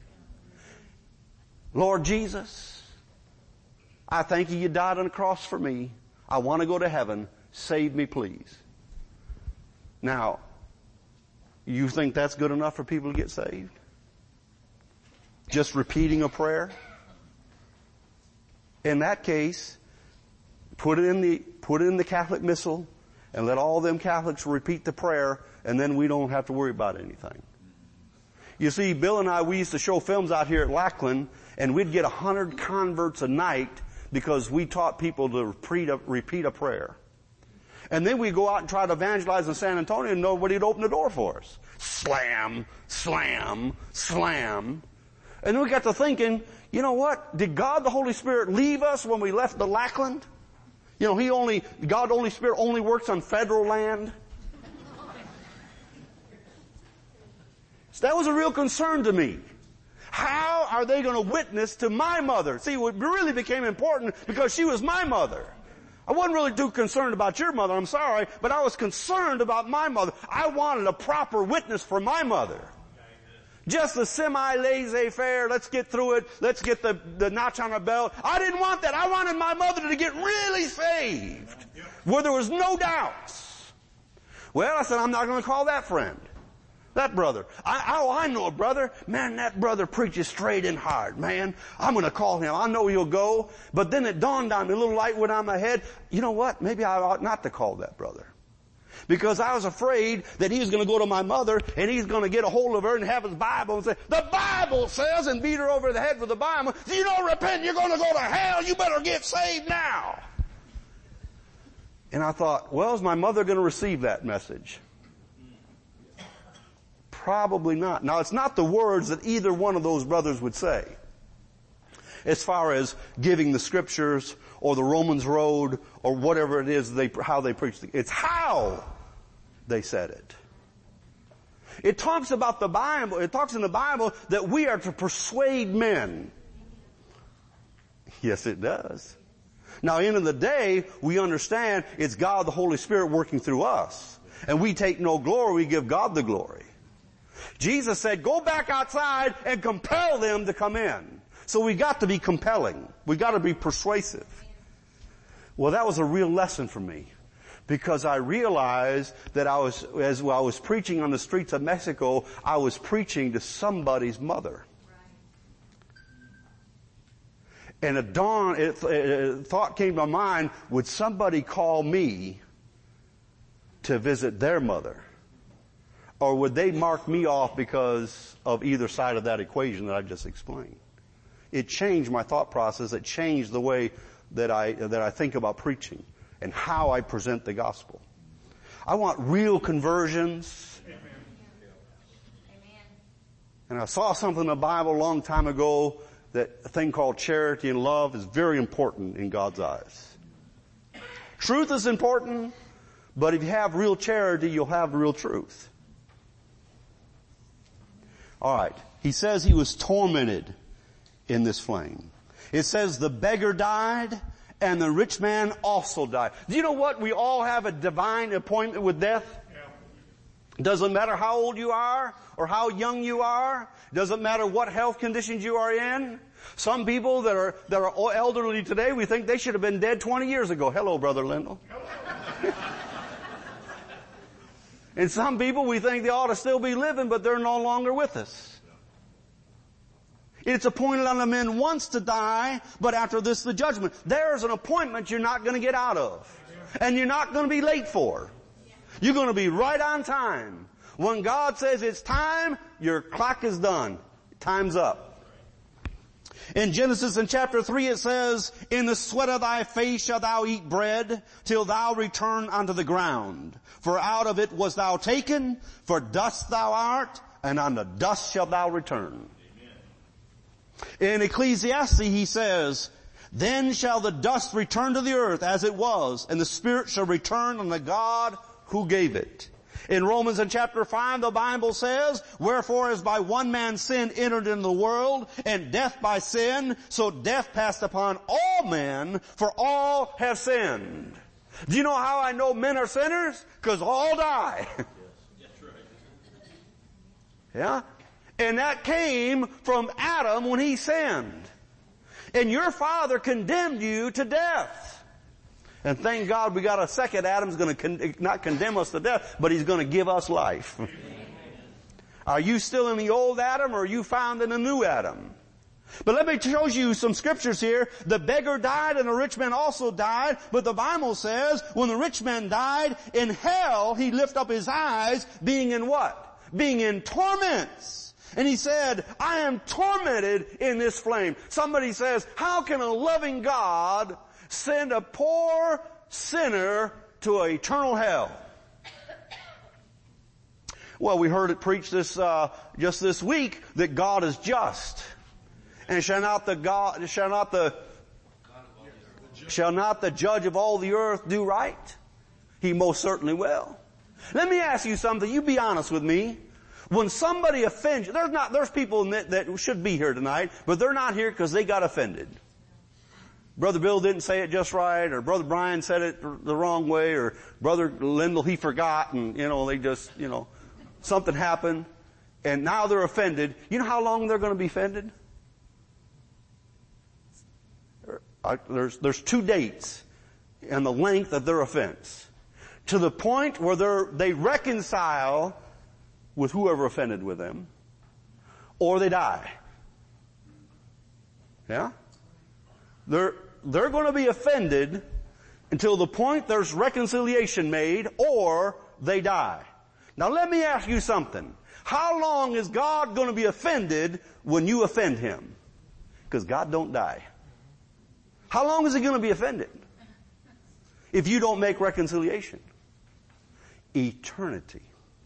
Lord Jesus, I thank you, you died on the cross for me. I want to go to heaven. Save me, please. Now, you think that's good enough for people to get saved? Just repeating a prayer? In that case, put it in the, put it in the Catholic Missal and let all them Catholics repeat the prayer, and then we don't have to worry about anything. You see, Bill and I, we used to show films out here at Lackland, and we'd get a hundred converts a night because we taught people to repeat a, repeat a prayer. And then we go out and try to evangelize in San Antonio and nobody'd open the door for us. Slam, slam, slam. And then we got to thinking, you know what? Did God the Holy Spirit leave us when we left the Lackland? You know, He only, God the Holy Spirit only works on federal land. So that was a real concern to me. How are they going to witness to my mother? See, it really became important because she was my mother. I wasn't really too concerned about your mother, I'm sorry, but I was concerned about my mother. I wanted a proper witness for my mother. Just a semi-laissez-faire, let's get through it, let's get the, the notch on our belt. I didn't want that. I wanted my mother to get really saved, where there was no doubts. Well, I said, I'm not going to call that friend. That brother. I, oh, I know a brother. Man, that brother preaches straight and hard, man. I'm going to call him. I know he'll go. But then it dawned on me, a little light went on my head. You know what? Maybe I ought not to call that brother. Because I was afraid that he was going to go to my mother and he's going to get a hold of her and have his Bible and say, the Bible says, and beat her over the head with the Bible. If you don't repent, you're going to go to hell. You better get saved now. And I thought, well, is my mother going to receive that message? Probably not. Now, it's not the words that either one of those brothers would say. As far as giving the scriptures or the Romans road or whatever it is they, how they preach. It's how they said it. It talks about the Bible, it talks in the Bible that we are to persuade men. Yes, it does. Now, end of the day, we understand it's God the Holy Spirit working through us. And we take no glory, we give God the glory. Jesus said, go back outside and compel them to come in. So we got to be compelling. We got to be persuasive. Well, that was a real lesson for me because I realized that I was, as I was preaching on the streets of Mexico, I was preaching to somebody's mother. And a dawn, it, a thought came to my mind, would somebody call me to visit their mother? Or would they mark me off because of either side of that equation that I just explained? It changed my thought process. It changed the way that I, that I think about preaching and how I present the gospel. I want real conversions. Amen. And I saw something in the Bible a long time ago that a thing called charity and love is very important in God's eyes. Truth is important, but if you have real charity, you'll have real truth. All right. He says he was tormented in this flame. It says the beggar died and the rich man also died. Do you know what? We all have a divine appointment with death. Doesn't matter how old you are or how young you are. Doesn't matter what health conditions you are in. Some people that are, that are elderly today, we think they should have been dead twenty years ago. Hello, Brother Lindell. And some people we think they ought to still be living, but they're no longer with us. It's appointed unto men once to die, but after this the judgment. There's an appointment you're not going to get out of. And you're not going to be late for. You're going to be right on time. When God says it's time, your clock is done. Time's up. In Genesis in chapter three it says, in the sweat of thy face shalt thou eat bread, till thou return unto the ground. For out of it was thou taken, for dust thou art, and unto dust shalt thou return. Amen. In Ecclesiastes he says, then shall the dust return to the earth as it was, and the spirit shall return unto God who gave it. In Romans in chapter five the Bible says, wherefore as by one man sin entered into the world, and death by sin, so death passed upon all men, for all have sinned. Do you know how I know men are sinners? Because all die. Yes, that's right. Yeah? And that came from Adam when he sinned. And your father condemned you to death. And thank God we got a second Adam's going to con- not condemn us to death, but he's going to give us life. Amen. Are you still in the old Adam or are you found in the new Adam? But let me show you some scriptures here. The beggar died and the rich man also died. But the Bible says when the rich man died, in hell he lifted up his eyes, being in what? Being in torments. And he said, I am tormented in this flame. Somebody says, how can a loving God send a poor sinner to an eternal hell? Well, we heard it preached this, uh, just this week that God is just. And shall not the God, shall not the, shall not the judge of all the earth do right? He most certainly will. Let me ask you something. You be honest with me. When somebody offends you, there's not, there's people that, that should be here tonight, but they're not here because they got offended. Brother Bill didn't say it just right, or Brother Brian said it the wrong way, or Brother Lindell, he forgot, and, you know, they just, you know, something happened, and now they're offended. You know how long they're going to be offended? There's, there's two dates and the length of their offense. To the point where they're, they reconcile with whoever offended with them, or they die. Yeah? They're, they're going to be offended until the point there's reconciliation made, or they die. Now let me ask you something. How long is God going to be offended when you offend Him? Because God don't die. How long is He going to be offended if you don't make reconciliation? Eternity.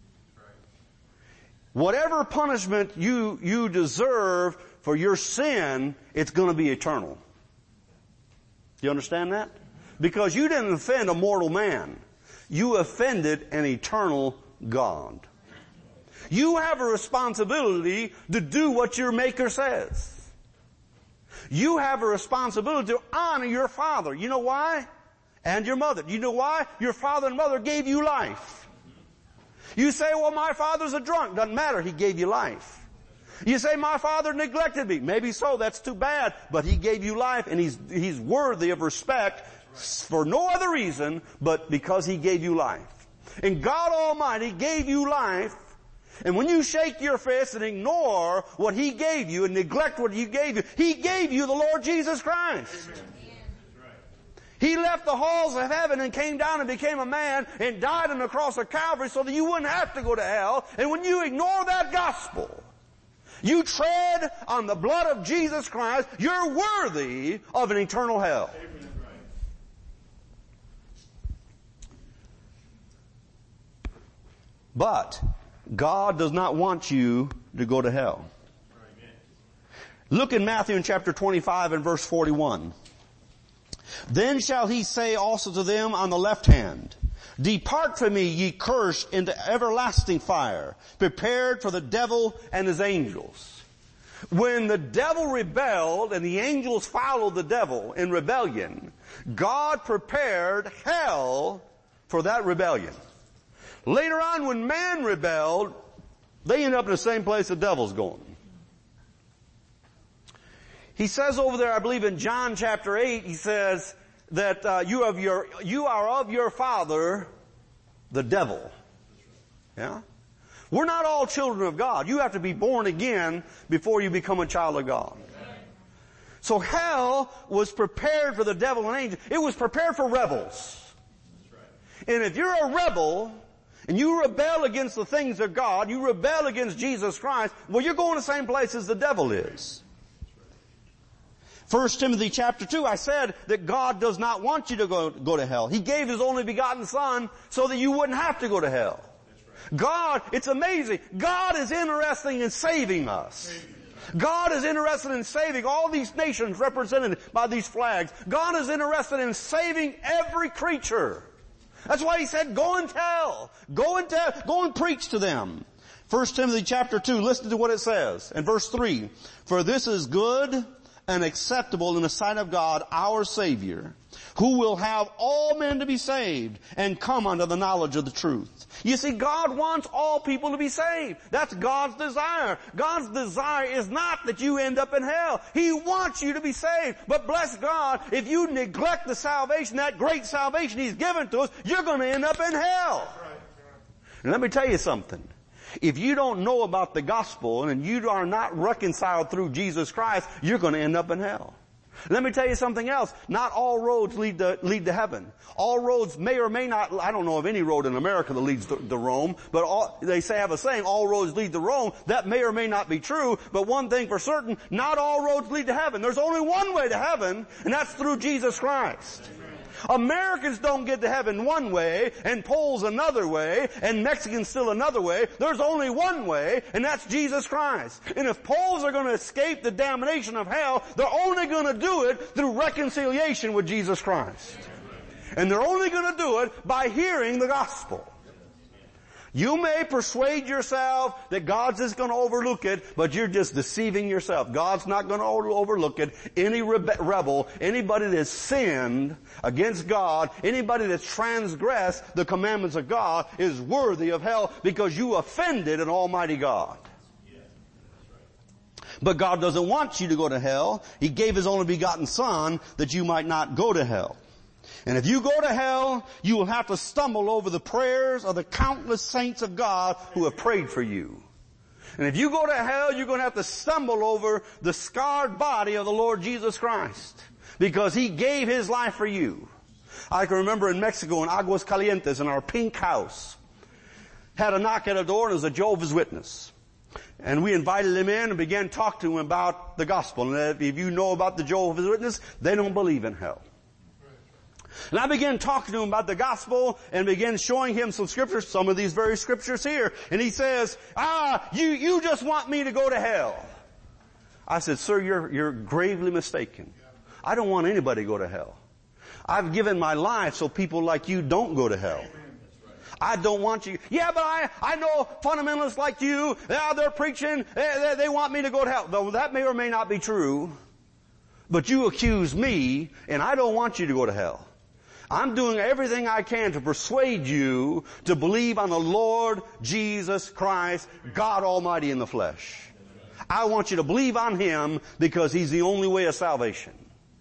Whatever punishment you, you deserve for your sin, it's going to be eternal. Do you understand that? Because you didn't offend a mortal man. You offended an eternal God. You have a responsibility to do what your Maker says. You have a responsibility to honor your father. You know why? And your mother. You know why? Your father and mother gave you life. You say, well, my father's a drunk. Doesn't matter. He gave you life. You say, my father neglected me. Maybe so. That's too bad. But he gave you life, and he's, he's worthy of respect for no other reason but because he gave you life. And God Almighty gave you life. And when you shake your fist and ignore what He gave you and neglect what He gave you, He gave you the Lord Jesus Christ. Amen. He left the halls of heaven and came down and became a man and died on the cross of Calvary so that you wouldn't have to go to hell. And when you ignore that gospel, you tread on the blood of Jesus Christ, you're worthy of an eternal hell. Amen. But God does not want you to go to hell. Look in Matthew in chapter twenty-five and verse forty-one. Then shall he say also to them on the left hand, depart from me, ye cursed, into everlasting fire, prepared for the devil and his angels. When the devil rebelled and the angels followed the devil in rebellion, God prepared hell for that rebellion. Later on, when man rebelled, they end up in the same place the devil's going. He says over there, I believe in John chapter eight, he says that uh, you have your you are of your father, the devil. Yeah? We're not all children of God. You have to be born again before you become a child of God. So hell was prepared for the devil and angels. It was prepared for rebels. And if you're a rebel, and you rebel against the things of God, you rebel against Jesus Christ, well, you're going the same place as the devil is. First Timothy chapter two, I said that God does not want you to go, go to hell. He gave His only begotten Son so that you wouldn't have to go to hell. God, it's amazing. God is interested in saving us. God is interested in saving all these nations represented by these flags. God is interested in saving every creature. That's why He said, go and tell. Go and tell. Go and preach to them. First Timothy chapter two, listen to what it says in verse three. For this is good and acceptable in the sight of God our Savior, who will have all men to be saved and come unto the knowledge of the truth. You see, God wants all people to be saved. That's God's desire. God's desire is not that you end up in hell. He wants you to be saved. But bless God, if you neglect the salvation, that great salvation He's given to us, you're going to end up in hell. And let me tell you something. If you don't know about the gospel and you are not reconciled through Jesus Christ, you're going to end up in hell. Let me tell you something else. Not all roads lead to, lead to heaven. All roads may or may not, I don't know of any road in America that leads to, to Rome, but all, they say have a saying, all roads lead to Rome. That may or may not be true, but one thing for certain, not all roads lead to heaven. There's only one way to heaven, and that's through Jesus Christ. Americans don't get to heaven one way, and Poles another way, and Mexicans still another way. There's only one way, and that's Jesus Christ. And if Poles are going to escape the damnation of hell, they're only going to do it through reconciliation with Jesus Christ. And they're only going to do it by hearing the gospel. You may persuade yourself that God's just going to overlook it, but you're just deceiving yourself. God's not going to overlook it. Any rebe- rebel, anybody that's sinned against God, anybody that's transgressed the commandments of God is worthy of hell because you offended an almighty God. But God doesn't want you to go to hell. He gave His only begotten Son that you might not go to hell. And if you go to hell, you will have to stumble over the prayers of the countless saints of God who have prayed for you. And if you go to hell, you're going to have to stumble over the scarred body of the Lord Jesus Christ, because He gave His life for you. I can remember in Mexico, in Aguas Calientes, in our pink house, had a knock at a door, and it was a Jehovah's Witness. And we invited him in and began talking to him about the gospel. And if you know about the Jehovah's Witness, they don't believe in hell. And I began talking to him about the gospel and began showing him some scriptures, some of these very scriptures here. And he says, ah, you, you just want me to go to hell. I said, sir, you're, you're gravely mistaken. I don't want anybody to go to hell. I've given my life so people like you don't go to hell. I don't want you. Yeah, but I, I know fundamentalists like you, yeah, they're preaching, they, they want me to go to hell. Though that may or may not be true. But you accuse me, and I don't want you to go to hell. I'm doing everything I can to persuade you to believe on the Lord Jesus Christ, God Almighty in the flesh. I want you to believe on Him because He's the only way of salvation.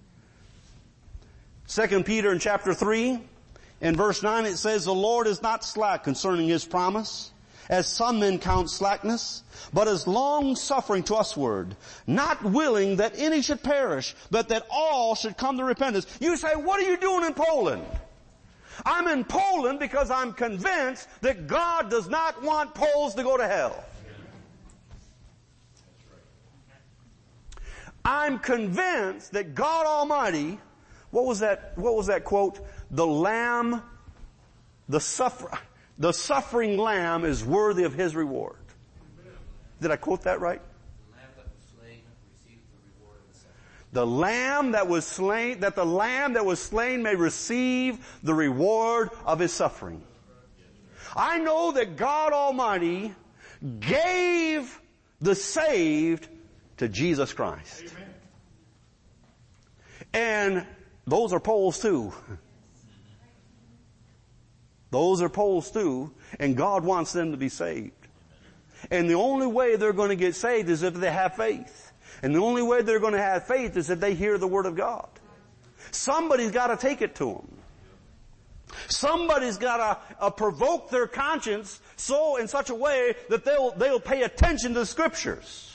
Second Peter in chapter three, in verse nine it says, the Lord is not slack concerning His promise, as some men count slackness, but is long-suffering to usward, not willing that any should perish, but that all should come to repentance. You say, what are you doing in Poland? I'm in Poland because I'm convinced that God does not want Poles to go to hell. I'm convinced that God Almighty, what was that, what was that quote? The Lamb, the suffer, the suffering Lamb is worthy of His reward. Did I quote that right? The Lamb that was slain received the The lamb that was slain, that the lamb that was slain may receive the reward of his suffering. I know that God Almighty gave the saved to Jesus Christ. Amen. And those are Poles too. Those are Poles too, and God wants them to be saved. And the only way they're going to get saved is if they have faith. And the only way they're going to have faith is if they hear the Word of God. Somebody's got to take it to them. Somebody's got to uh, provoke their conscience so in such a way that they'll they'll pay attention to the Scriptures.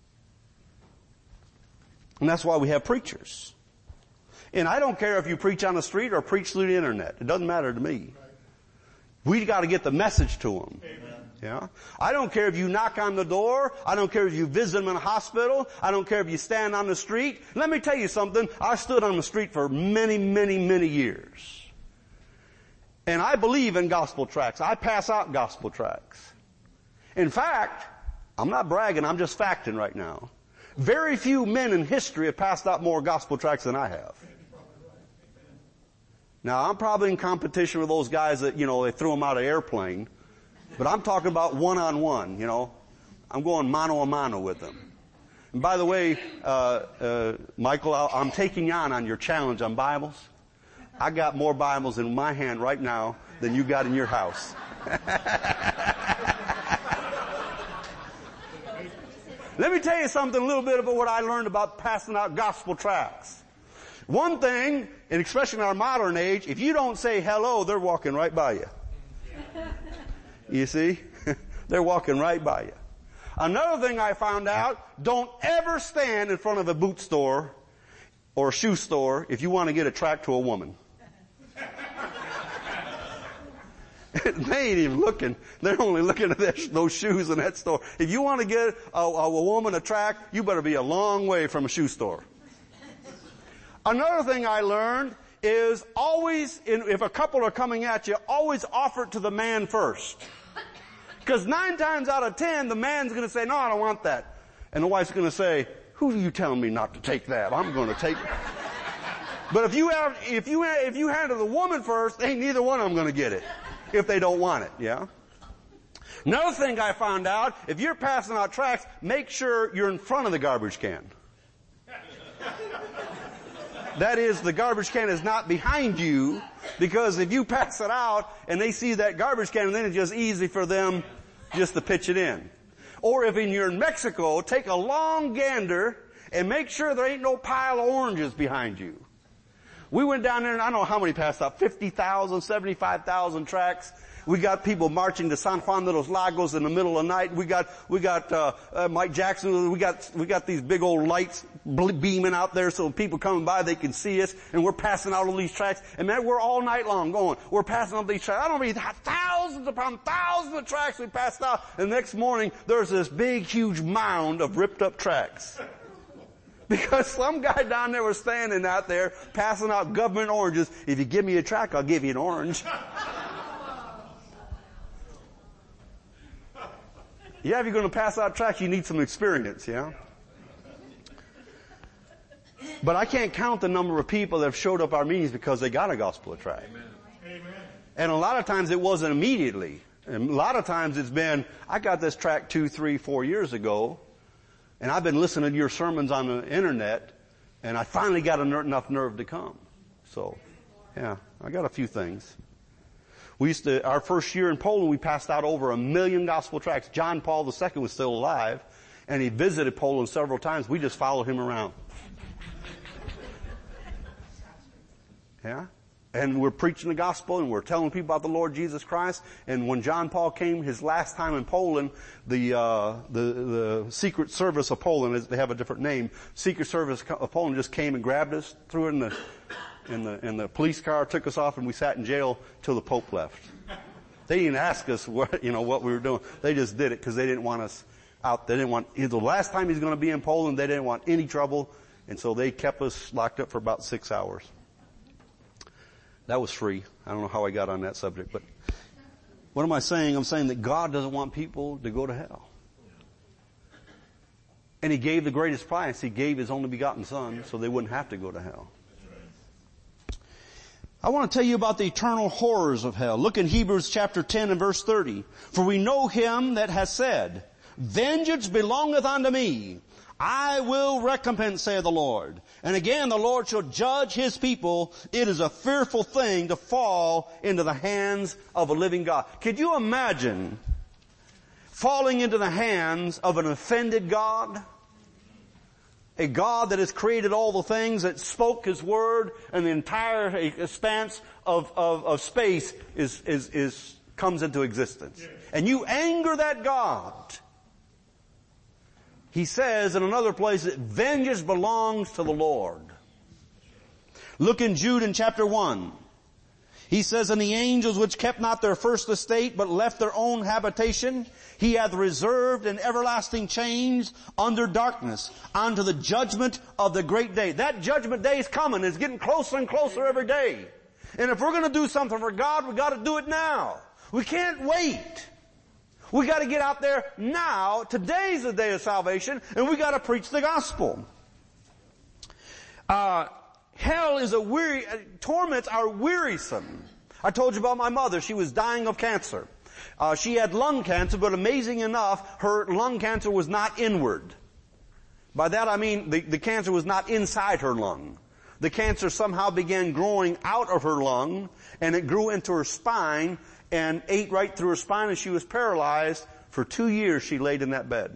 And that's why we have preachers. And I don't care if you preach on the street or preach through the internet. It doesn't matter to me. We got to get the message to them. Amen. Yeah. I don't care if you knock on the door. I don't care if you visit them in a hospital. I don't care if you stand on the street. Let me tell you something. I stood on the street for many, many, many years. And I believe in gospel tracts. I pass out gospel tracts. In fact, I'm not bragging, I'm just facting right now. Very few men in history have passed out more gospel tracts than I have. Now, I'm probably in competition with those guys that, you know, they threw them out of airplane. But I'm talking about one-on-one, you know. I'm going mano-a-mano with them. And by the way, uh, uh, Michael, I'm taking you on on your challenge on Bibles. I got more Bibles in my hand right now than you got in your house. Let me tell you something a little bit about what I learned about passing out gospel tracts. One thing, and especially in our modern age, if you don't say hello, they're walking right by you. You see? They're walking right by you. Another thing I found out, don't ever stand in front of a boot store or a shoe store if you want to get a tract to a woman. They ain't even looking. They're only looking at that, those shoes in that store. If you want to get a, a, a woman a tract, you better be a long way from a shoe store. Another thing I learned is always, in, if a couple are coming at you, always offer it to the man first. Because nine times out of ten, the man's going to say, no, I don't want that. And the wife's going to say, who are you telling me not to take that? I'm going to take it. But if you have, if you, if you handle the woman first, ain't neither one of them going to get it. If they don't want it, yeah? Another thing I found out, if you're passing out tracts, make sure you're in front of the garbage can. That is, the garbage can is not behind you, because if you pass it out and they see that garbage can, then it's just easy for them just to pitch it in. Or if you're in Mexico, take a long gander and make sure there ain't no pile of oranges behind you. We went down there and I don't know how many passed out, fifty thousand, seventy-five thousand tracts. We got people marching to San Juan de los Lagos in the middle of the night. We got, we got, uh, uh Mike Jackson, we got, we got these big old lights beaming out there so people coming by, they can see us, and we're passing out all these tracts. And man, we're all night long going, we're passing out these tracts. I don't mean thousands upon thousands of tracts we passed out. And the next morning, there's this big, huge mound of ripped up tracts. Because some guy down there was standing out there passing out government oranges. If you give me a tract, I'll give you an orange. Yeah, if you're going to pass out tracts, you need some experience, yeah? But I can't count the number of people that have showed up our meetings because they got a gospel tract. Amen. And a lot of times it wasn't immediately. And a lot of times it's been, I got this tract two, three, four years ago, and I've been listening to your sermons on the internet, and I finally got enough nerve to come. So, yeah, I got a few things. We used to, our first year in Poland, we passed out over a million gospel tracts. John Paul the Second was still alive, and he visited Poland several times. We just followed him around. Yeah? And we're preaching the gospel, and we're telling people about the Lord Jesus Christ. And when John Paul came his last time in Poland, the, uh, the, the Secret Service of Poland, they have a different name, Secret Service of Poland just came and grabbed us, threw it in the, in the, in the police car, took us off, and we sat in jail till the Pope left. They didn't ask us what, you know, what we were doing. They just did it because they didn't want us out. They didn't want, the last time he's going to be in Poland, they didn't want any trouble. And so they kept us locked up for about six hours. That was free. I don't know how I got on that subject, but what am I saying? I'm saying that God doesn't want people to go to hell. And he gave the greatest price. He gave his only begotten son so they wouldn't have to go to hell. I want to tell you about the eternal horrors of hell. Look in Hebrews chapter ten and verse thirty. For we know him that has said, vengeance belongeth unto me. I will recompense, saith the Lord. And again the Lord shall judge his people. It is a fearful thing to fall into the hands of a living God. Could you imagine falling into the hands of an offended God? A God that has created all the things, that spoke His word, and the entire expanse of, of, of space is, is, is, comes into existence. Yes. And you anger that God. He says in another place that vengeance belongs to the Lord. Look in Jude in chapter one. He says, and the angels which kept not their first estate, but left their own habitation, he hath reserved in everlasting chains under darkness unto the judgment of the great day. That judgment day is coming. It's getting closer and closer every day. And if we're going to do something for God, we've got to do it now. We can't wait. We got to get out there now. Today's the day of salvation, and we got to preach the gospel. Uh, hell is a weary, uh, torments are wearisome. I told you about my mother. She was dying of cancer. Uh, she had lung cancer, but amazing enough, her lung cancer was not inward. By that I mean the, the cancer was not inside her lung. The cancer somehow began growing out of her lung, and it grew into her spine and ate right through her spine, and she was paralyzed. For two years she laid in that bed.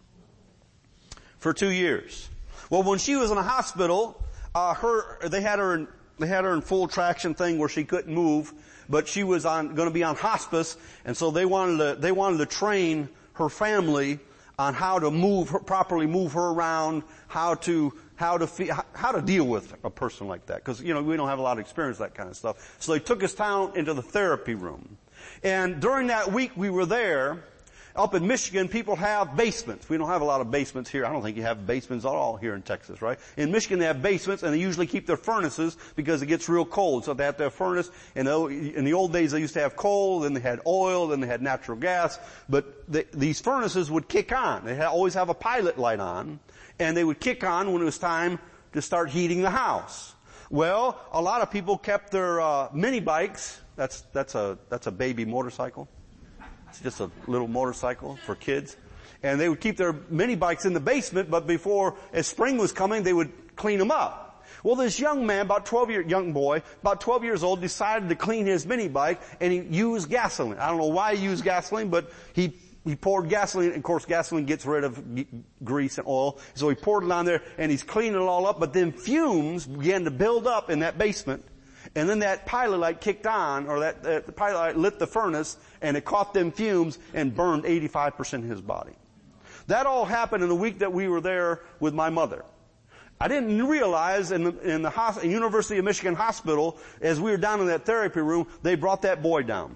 For two years. Well, when she was in a hospital, uh, her, they had her in, they had her in full traction thing where she couldn't move, but she was on, gonna be on hospice, and so they wanted to, they wanted to train her family on how to move her, properly move her around, how to, how to, fe- how to deal with a person like that. Cause, you know, we don't have a lot of experience with that kind of stuff. So they took us down into the therapy room. And during that week we were there, up in Michigan, people have basements. We don't have a lot of basements here. I don't think you have basements at all here in Texas, right? In Michigan they have basements, and they usually keep their furnaces because it gets real cold. So they have to have a furnace. And in the old days they used to have coal, then they had oil, then they had natural gas. But the, these furnaces would kick on. They had, always have a pilot light on. And they would kick on when it was time to start heating the house. Well, a lot of people kept their uh, mini bikes. That's, that's a, that's a baby motorcycle. It's just a little motorcycle for kids. And they would keep their mini bikes in the basement, but before, as spring was coming, they would clean them up. Well, this young man, about twelve year, young boy, about twelve years old, decided to clean his mini bike, and he used gasoline. I don't know why he used gasoline, but he, he poured gasoline. Of course, gasoline gets rid of g- grease and oil. So he poured it on there, and he's cleaning it all up, but then fumes began to build up in that basement. And then that pilot light kicked on, or that, that the pilot light lit the furnace, and it caught them fumes and burned eighty-five percent of his body. That all happened in the week that we were there with my mother. I didn't realize in the, in the hos- University of Michigan hospital, as we were down in that therapy room, they brought that boy down.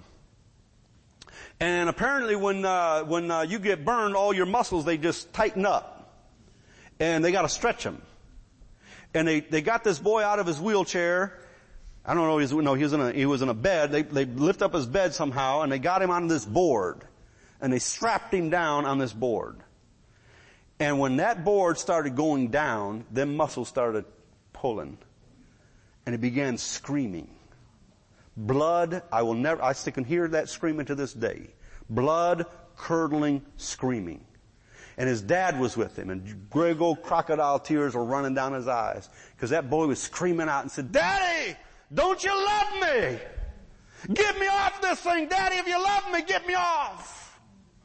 And apparently when, uh, when, uh, you get burned, all your muscles, they just tighten up. And they gotta stretch them. And they, they got this boy out of his wheelchair. I don't know, he was, no, he was in a, he was in a bed. They, they lift up his bed somehow, and they got him on this board. And they strapped him down on this board. And when that board started going down, them muscles started pulling. And he began screaming. Blood, I will never, I still can hear that screaming to this day. Blood curdling screaming. And his dad was with him, and big old crocodile tears were running down his eyes. Because that boy was screaming out and said, Daddy! Don't you love me? Get me off this thing. Daddy, if you love me, get me off.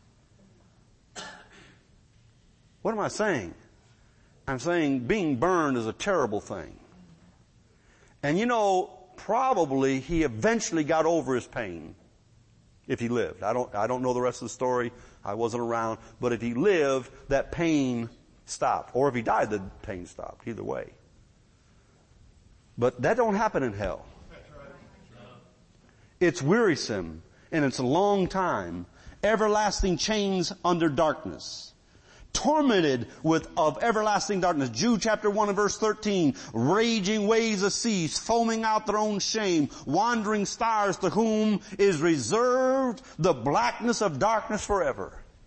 What am I saying? I'm saying being burned is a terrible thing. And you know, probably he eventually got over his pain. If he lived. I don't, I don't know the rest of the story. I wasn't around. But if he lived, that pain stopped. Or if he died, the pain stopped. Either way. But that don't happen in hell. It's wearisome, and it's a long time. Everlasting chains under darkness. Tormented with, of everlasting darkness. Jude chapter one and verse thirteen. Raging waves of seas, foaming out their own shame. Wandering stars to whom is reserved the blackness of darkness forever.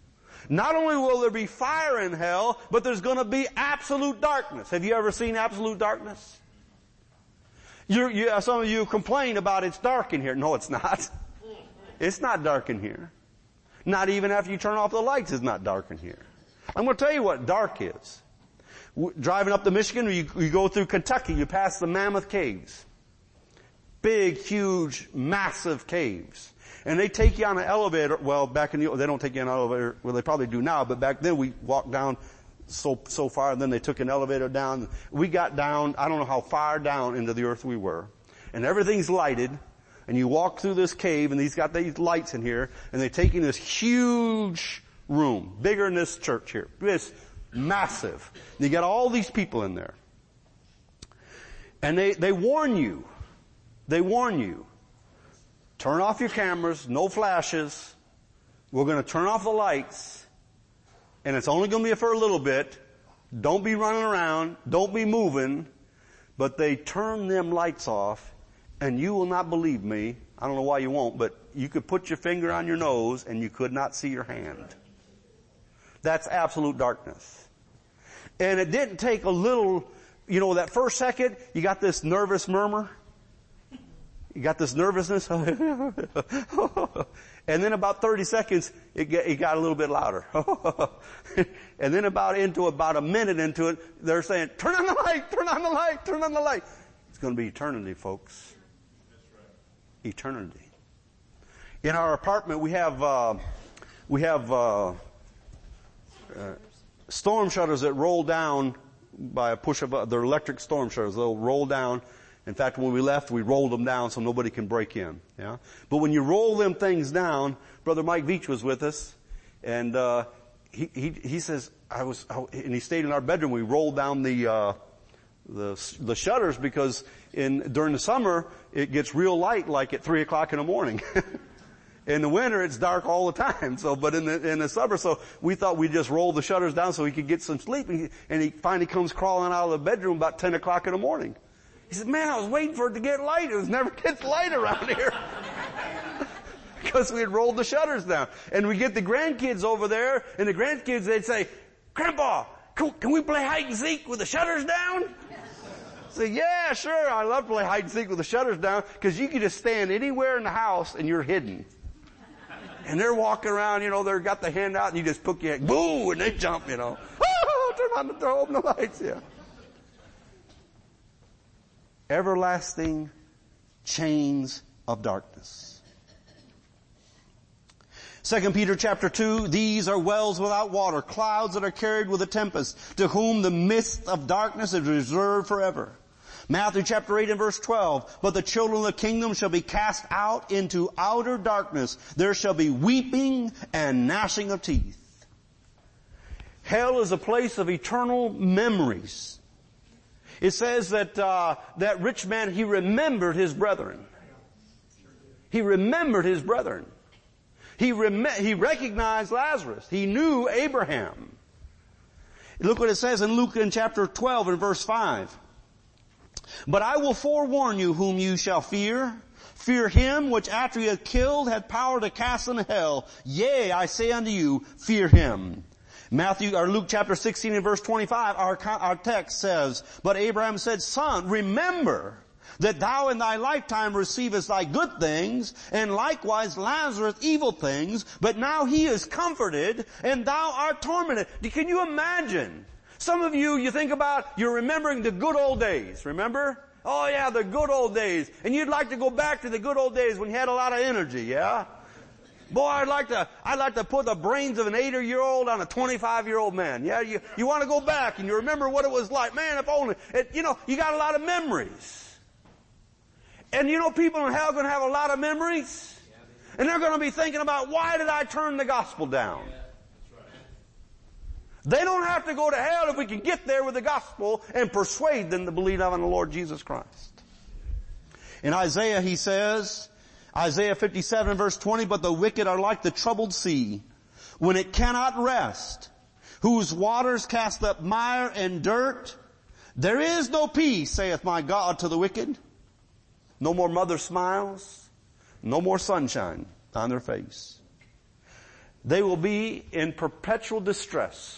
Not only will there be fire in hell, but there's going to be absolute darkness. Have you ever seen absolute darkness? You're, you, some of you complain about it's dark in here. No, it's not. It's not dark in here. Not even after you turn off the lights, it's not dark in here. I'm going to tell you what dark is. Driving up to Michigan, you, you go through Kentucky, you pass the Mammoth Caves. Big, huge, massive caves. And they take you on an elevator. Well, back in the, they don't take you on an elevator. Well, they probably do now, but back then we walked down so, so far, and then they took an elevator down. We got down, I don't know how far down into the earth we were. And everything's lighted. And you walk through this cave, and he's got these lights in here, and they take you in this huge room, bigger than this church here. This massive. And you got all these people in there. And they, they warn you. They warn you. Turn off your cameras, no flashes. We're going to turn off the lights. And it's only going to be for a little bit. Don't be running around. Don't be moving. But they turn them lights off, and you will not believe me. I don't know why you won't, but you could put your finger on your nose and you could not see your hand. That's absolute darkness. And it didn't take a little, you know, that first second, you got this nervous murmur. You got this nervousness. And then about thirty seconds, it, get, it got a little bit louder. And then about into about a minute into it, they're saying, turn on the light, turn on the light, turn on the light. It's going to be eternity, folks. Eternity. In our apartment, we have, uh, we have, uh, uh, storm shutters that roll down by a push of, uh, they're electric storm shutters. They'll roll down. In fact, when we left, we rolled them down so nobody can break in. Yeah. But when you roll them things down, Brother Mike Veach was with us, and, uh, he, he, he says, I was, and he stayed in our bedroom. We rolled down the, uh, the, the shutters because in, during the summer, it gets real light like at three o'clock in the morning. In the winter, it's dark all the time. So, but in the, in the summer, so we thought we'd just roll the shutters down so he could get some sleep. And he, and he finally comes crawling out of the bedroom about ten o'clock in the morning. He said, man, I was waiting for it to get light. It never gets light around here. Because we had rolled the shutters down. And we get the grandkids over there, and the grandkids, they'd say, Grandpa, can, can we play hide and seek with the shutters down? I say, yeah, sure. I love to play hide and seek with the shutters down, because you can just stand anywhere in the house and you're hidden. And they're walking around, you know, they've got the hand out, and you just put your head, boo, and they jump, you know. Oh, turn on the, throw open the lights, yeah. Everlasting chains of darkness. Second Peter chapter two, these are wells without water, clouds that are carried with a tempest, to whom the mist of darkness is reserved forever. Matthew chapter eight and verse twelve, but the children of the kingdom shall be cast out into outer darkness. There shall be weeping and gnashing of teeth. Hell is a place of eternal memories. It says that, uh, that rich man, he remembered his brethren. He remembered his brethren. He rem- he recognized Lazarus. He knew Abraham. Look what it says in Luke in chapter twelve and verse five. But I will forewarn you whom you shall fear. Fear him which after he hath killed hath power to cast into hell. Yea, I say unto you, fear him. Matthew, or Luke chapter sixteen and verse twenty-five, our, our text says, but Abraham said, Son, remember that thou in thy lifetime receivest thy good things, and likewise Lazarus evil things, but now he is comforted, and thou art tormented. Can you imagine? Some of you, you think about, you're remembering the good old days, remember? Oh yeah, the good old days. And you'd like to go back to the good old days when you had a lot of energy, yeah? Boy, I'd like to, I'd like to put the brains of an eighty-year-old on a twenty-five-year-old man. Yeah, you, you want to go back and you remember what it was like. Man, if only, it, you know, you got a lot of memories. And you know, people in hell are going to have a lot of memories. And they're going to be thinking about, why did I turn the gospel down? They don't have to go to hell if we can get there with the gospel and persuade them to believe on the Lord Jesus Christ. In Isaiah, he says, Isaiah fifty-seven verse twenty, but the wicked are like the troubled sea, when it cannot rest, whose waters cast up mire and dirt. There is no peace, saith my God, to the wicked. No more mother smiles, no more sunshine on their face. They will be in perpetual distress.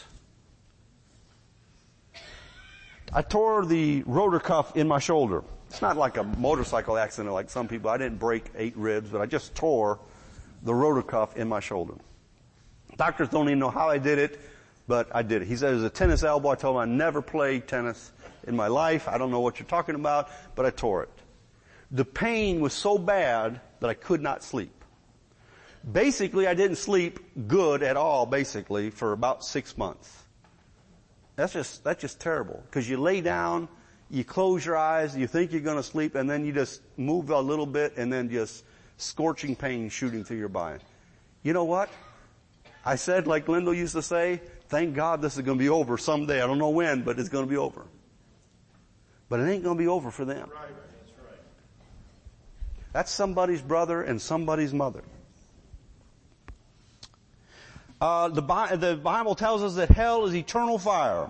I tore the rotor cuff in my shoulder. It's not like a motorcycle accident like some people. I didn't break eight ribs, but I just tore the rotor cuff in my shoulder. Doctors don't even know how I did it, but I did it. He said it was a tennis elbow. I told him I never played tennis in my life. I don't know what you're talking about, but I tore it. The pain was so bad that I could not sleep. Basically, I didn't sleep good at all, basically, for about six months. That's just, that's just terrible. Because you lay down, you close your eyes, you think you're going to sleep, and then you just move a little bit, and then just scorching pain shooting through your body. You know what? I said, like Lindo used to say, thank God this is going to be over someday. I don't know when, but it's going to be over. But it ain't going to be over for them. Right. That's right. That's somebody's brother and somebody's mother. Uh, the, Bi- the Bible tells us that hell is eternal fire.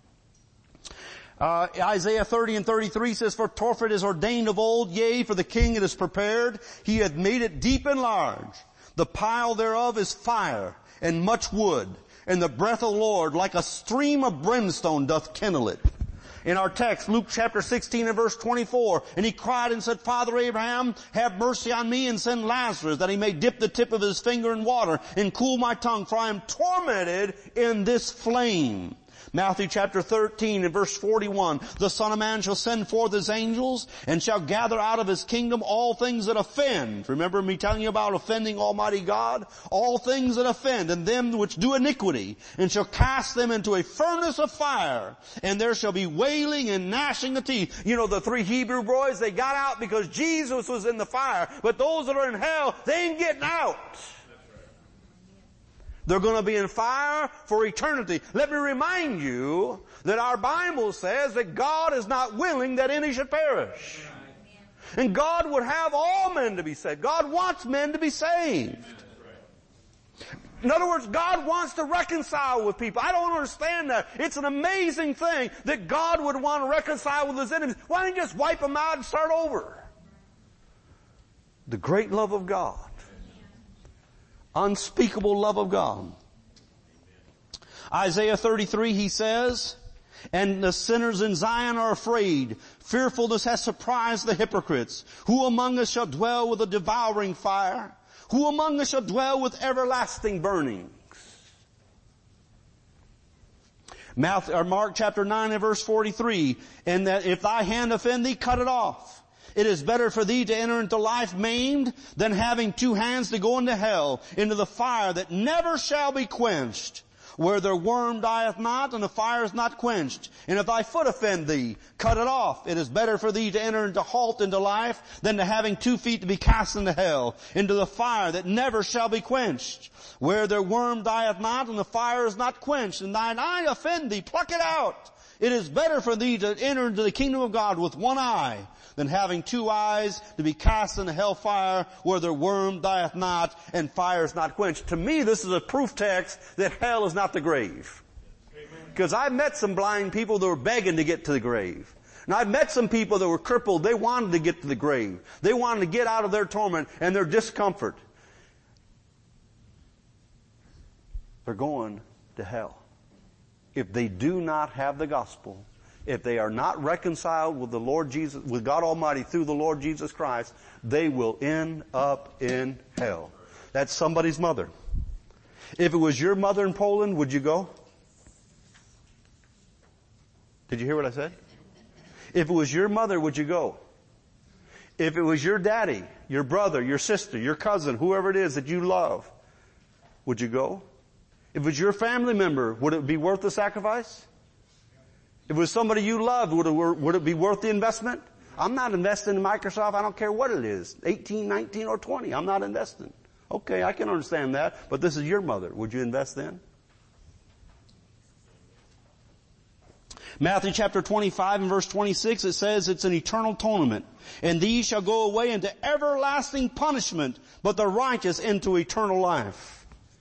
Uh, Isaiah thirty and thirty-three says, for torment is ordained of old, yea, for the king it is prepared. He hath made it deep and large. The pile thereof is fire and much wood, and the breath of the Lord like a stream of brimstone doth kindle it. In our text, Luke chapter sixteen and verse twenty-four, and he cried and said, Father Abraham, have mercy on me and send Lazarus that he may dip the tip of his finger in water and cool my tongue, for I am tormented in this flame. Matthew chapter thirteen and verse forty-one, the Son of Man shall send forth his angels and shall gather out of his kingdom all things that offend. Remember me telling you about offending Almighty God? All things that offend, and them which do iniquity, and shall cast them into a furnace of fire, and there shall be wailing and gnashing of teeth. You know, the three Hebrew boys, they got out because Jesus was in the fire, but those that are in hell, they ain't getting out. They're going to be in fire for eternity. Let me remind you that our Bible says that God is not willing that any should perish. And God would have all men to be saved. God wants men to be saved. In other words, God wants to reconcile with people. I don't understand that. It's an amazing thing that God would want to reconcile with his enemies. Why don't you just wipe them out and start over? The great love of God. Unspeakable love of God. Isaiah thirty-three, he says, and the sinners in Zion are afraid. Fearfulness has surprised the hypocrites. Who among us shall dwell with a devouring fire? Who among us shall dwell with everlasting burnings? Mark chapter nine and verse forty-three, and that if thy hand offend thee, cut it off. It is better for thee to enter into life maimed than having two hands to go into hell, into the fire that never shall be quenched, where their worm dieth not and the fire is not quenched. And if thy foot offend thee, cut it off. It is better for thee to enter into halt into life than to having two feet to be cast into hell, into the fire that never shall be quenched, where their worm dieth not and the fire is not quenched. And thine eye offend thee, pluck it out. It is better for thee to enter into the kingdom of God with one eye than having two eyes to be cast into hellfire where their worm dieth not and fire is not quenched. To me, this is a proof text that hell is not the grave. Because I've met some blind people that were begging to get to the grave. And I've met some people that were crippled. They wanted to get to the grave. They wanted to get out of their torment and their discomfort. They're going to hell. If they do not have the gospel, if they are not reconciled with the Lord Jesus, with God Almighty through the Lord Jesus Christ, they will end up in hell. That's somebody's mother. If it was your mother in Poland, would you go? Did you hear what I said? If it was your mother, would you go? If it was your daddy, your brother, your sister, your cousin, whoever it is that you love, would you go? If it was your family member, would it be worth the sacrifice? If it was somebody you loved, would it, would it be worth the investment? I'm not investing in Microsoft. I don't care what it is. eighteen, nineteen, or twenty. I'm not investing. Okay, I can understand that. But this is your mother. Would you invest then? Matthew chapter twenty-five and verse twenty-six, it says it's an eternal tournament. And these shall go away into everlasting punishment, but the righteous into eternal life.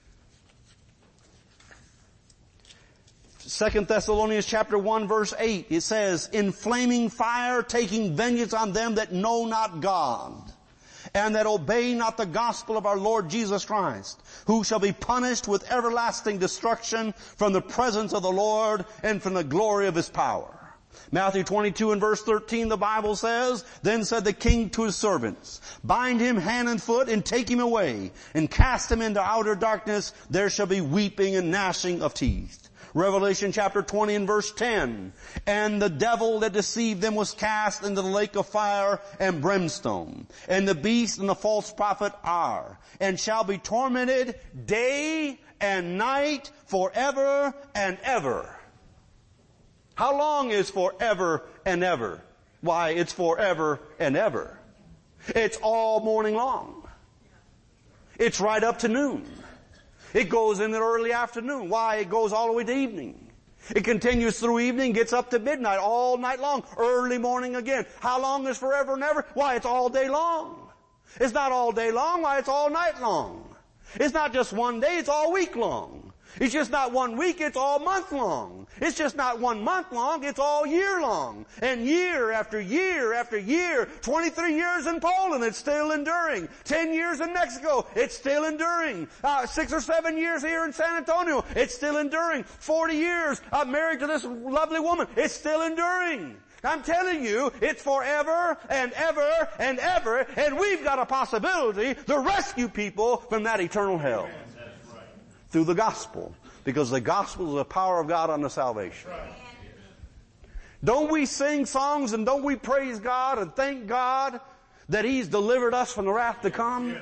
Second Thessalonians chapter one verse eight, it says, in flaming fire taking vengeance on them that know not God, and that obey not the gospel of our Lord Jesus Christ, who shall be punished with everlasting destruction from the presence of the Lord and from the glory of His power. Matthew twenty-two and verse thirteen, the Bible says, Then said the king to his servants, Bind him hand and foot and take him away and cast him into outer darkness. There shall be weeping and gnashing of teeth. Revelation chapter twenty and verse ten, And the devil that deceived them was cast into the lake of fire and brimstone. And the beast and the false prophet are, and shall be tormented day and night forever and ever. How long is forever and ever? Why, it's forever and ever. It's all morning long. It's right up to noon. It goes in the early afternoon. Why? It goes all the way to evening. It continues through evening, gets up to midnight, all night long, early morning again. How long is forever and ever? Why, it's all day long. It's not all day long. Why, it's all night long. It's not just one day, it's all week long. It's just not one week, it's all month long. It's just not one month long, it's all year long. And year after year after year, twenty-three years in Poland, it's still enduring. ten years in Mexico, it's still enduring. Uh, six or seven years here in San Antonio, it's still enduring. forty years uh, married to this lovely woman, it's still enduring. I'm telling you, it's forever and ever and ever, and we've got a possibility to rescue people from that eternal hell. Through the gospel. Because the gospel is the power of God unto salvation. Don't we sing songs and don't we praise God and thank God that He's delivered us from the wrath to come?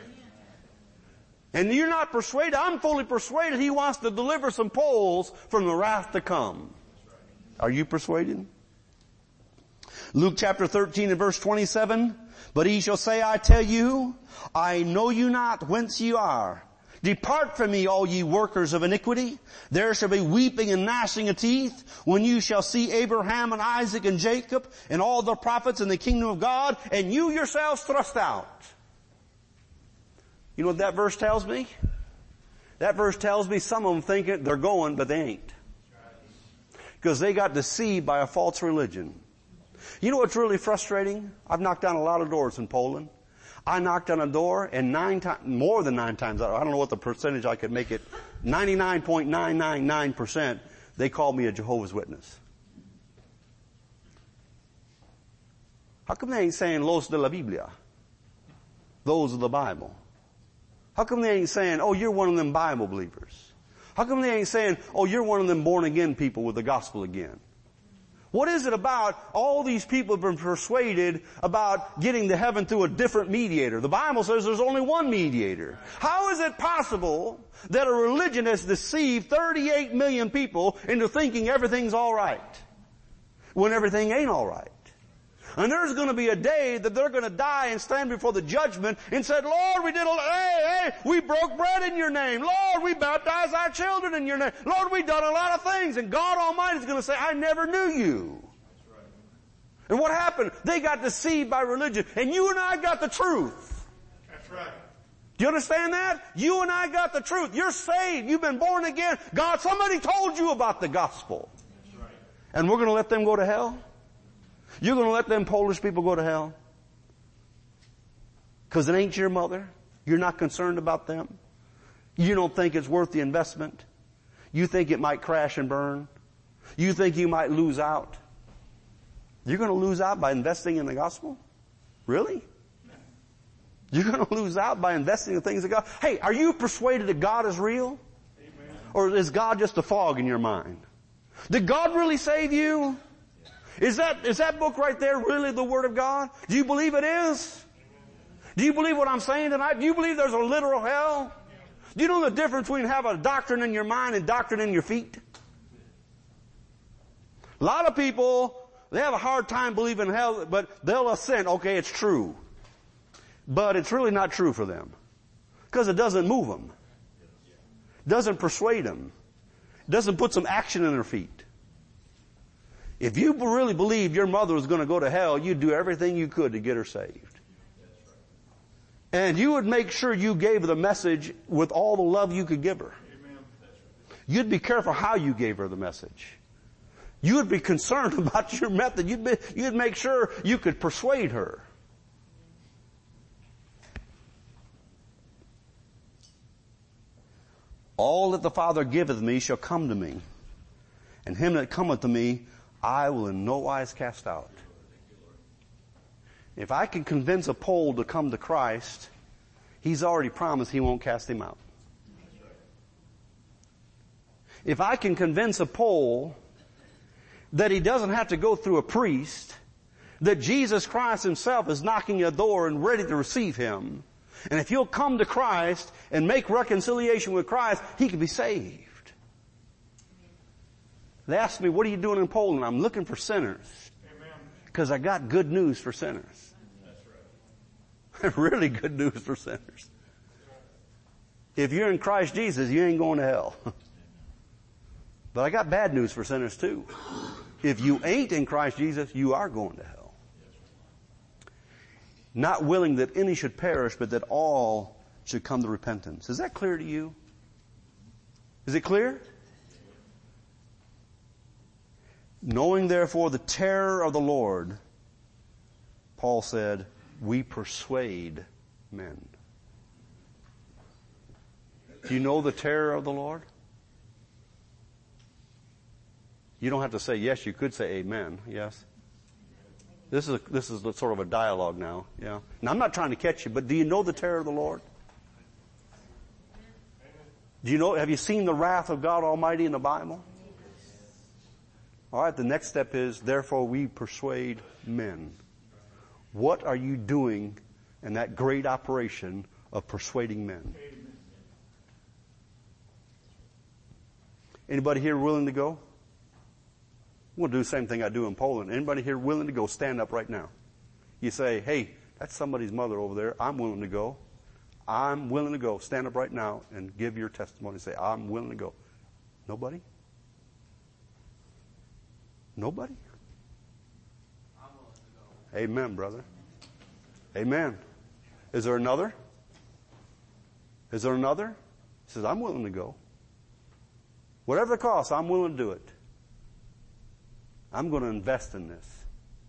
And you're not persuaded. I'm fully persuaded He wants to deliver some Poles from the wrath to come. Are you persuaded? Luke chapter thirteen and verse twenty-seven. But He shall say, I tell you, I know you not whence you are. Depart from me, all ye workers of iniquity. There shall be weeping and gnashing of teeth when you shall see Abraham and Isaac and Jacob and all the prophets in the kingdom of God, and you yourselves thrust out. You know what that verse tells me? That verse tells me some of them think it, they're going, but they ain't. Because they got deceived by a false religion. You know what's really frustrating? I've knocked down a lot of doors in Poland. I knocked on a door and nine times, more than nine times, I don't know what the percentage I could make it, ninety-nine point nine nine nine percent, they called me a Jehovah's Witness. How come they ain't saying los de la Biblia? Those of the Bible. How come they ain't saying, oh, you're one of them Bible believers? How come they ain't saying, oh, you're one of them born again people with the gospel again? What is it about all these people have been persuaded about getting to heaven through a different mediator? The Bible says there's only one mediator. How is it possible that a religion has deceived thirty-eight million people into thinking everything's all right when everything ain't all right? And there's going to be a day that they're going to die and stand before the judgment and said, Lord, we did a, hey, hey, we broke bread in your name. Lord, we baptized our children in your name. Lord, we done a lot of things. And God Almighty is going to say, I never knew you. That's right. And what happened? They got deceived by religion. And you and I got the truth. That's right. Do you understand that? You and I got the truth. You're saved. You've been born again. God, somebody told you about the gospel. That's right. And we're going to let them go to hell? You're going to let them Polish people go to hell? Because it ain't your mother? You're not concerned about them? You don't think it's worth the investment? You think it might crash and burn? You think you might lose out? You're going to lose out by investing in the gospel? Really? You're going to lose out by investing in things of God? Hey, are you persuaded that God is real? Amen. Or is God just a fog in your mind? Did God really save you? Is that, is that book right there really the Word of God? Do you believe it is? Do you believe what I'm saying tonight? Do you believe there's a literal hell? Do you know the difference between having a doctrine in your mind and doctrine in your feet? A lot of people, they have a hard time believing in hell, but they'll assent, okay, it's true. But it's really not true for them. Because it doesn't move them. It doesn't persuade them. It doesn't put some action in their feet. If you really believed your mother was going to go to hell, you'd do everything you could to get her saved. And you would make sure you gave her the message with all the love you could give her. You'd be careful how you gave her the message. You would be concerned about your method. You'd be, you'd make sure you could persuade her. All that the Father giveth me shall come to me, and him that cometh to me I will in no wise cast out. If I can convince a Pole to come to Christ, he's already promised he won't cast him out. If I can convince a Pole that he doesn't have to go through a priest, that Jesus Christ himself is knocking at the door and ready to receive him, and if he'll come to Christ and make reconciliation with Christ, he can be saved. They asked me, what are you doing in Poland? I'm looking for sinners. Because I got good news for sinners. That's right. Really good news for sinners. If you're in Christ Jesus, you ain't going to hell. But I got bad news for sinners too. If you ain't in Christ Jesus, you are going to hell. Not willing that any should perish, but that all should come to repentance. Is that clear to you? Is it clear? Knowing therefore the terror of the Lord, Paul said, we persuade men. Do you know the terror of the Lord? You don't have to say yes, you could say amen, yes? This is, a, this is sort of a dialogue now, yeah. Now I'm not trying to catch you, but do you know the terror of the Lord? Do you know, have you seen the wrath of God Almighty in the Bible? Alright, the next step is, therefore we persuade men. What are you doing in that great operation of persuading men? Anybody here willing to go? I'm going to do the same thing I do in Poland. Anybody here willing to go? Stand up right now. You say, hey, that's somebody's mother over there. I'm willing to go. I'm willing to go. Stand up right now and give your testimony. Say, I'm willing to go. Nobody? Nobody? I'm willing to go. Amen, brother. Amen. Is there another? Is there another? He says, I'm willing to go. Whatever the cost, I'm willing to do it. I'm going to invest in this.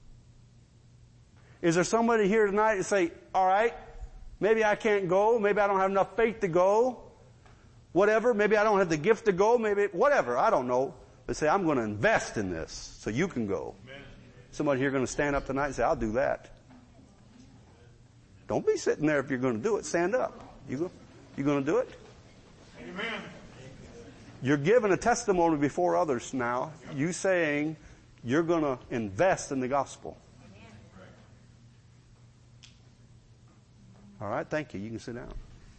Is there somebody here tonight to say, all right, maybe I can't go, maybe I don't have enough faith to go, whatever, maybe I don't have the gift to go, maybe, whatever, I don't know. But say, I'm going to invest in this so you can go. Amen. Somebody here going to stand up tonight and say, I'll do that. Don't be sitting there if you're going to do it. Stand up. You go, you going to do it? Amen. You're giving a testimony before others now. You saying you're going to invest in the gospel. All right, thank you. You can sit down.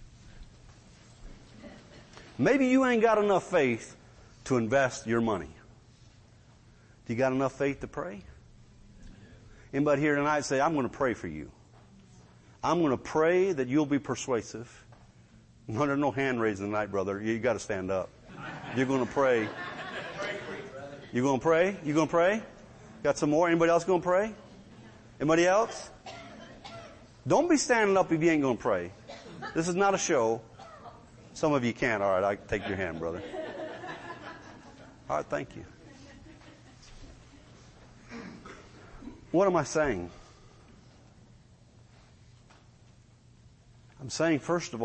Maybe you ain't got enough faith to invest your money. Do you got enough faith to pray? Anybody here tonight say, I'm going to pray for you. I'm going to pray that you'll be persuasive. No, there's no hand raising tonight, brother. You got to stand up. You're going to pray. You going to pray? You going to pray? Got some more? Anybody else going to pray? Anybody else? Don't be standing up if you ain't going to pray. This is not a show. Some of you can't. All right, I take your hand, brother. All right, thank you. What am I saying? I'm saying, first of all,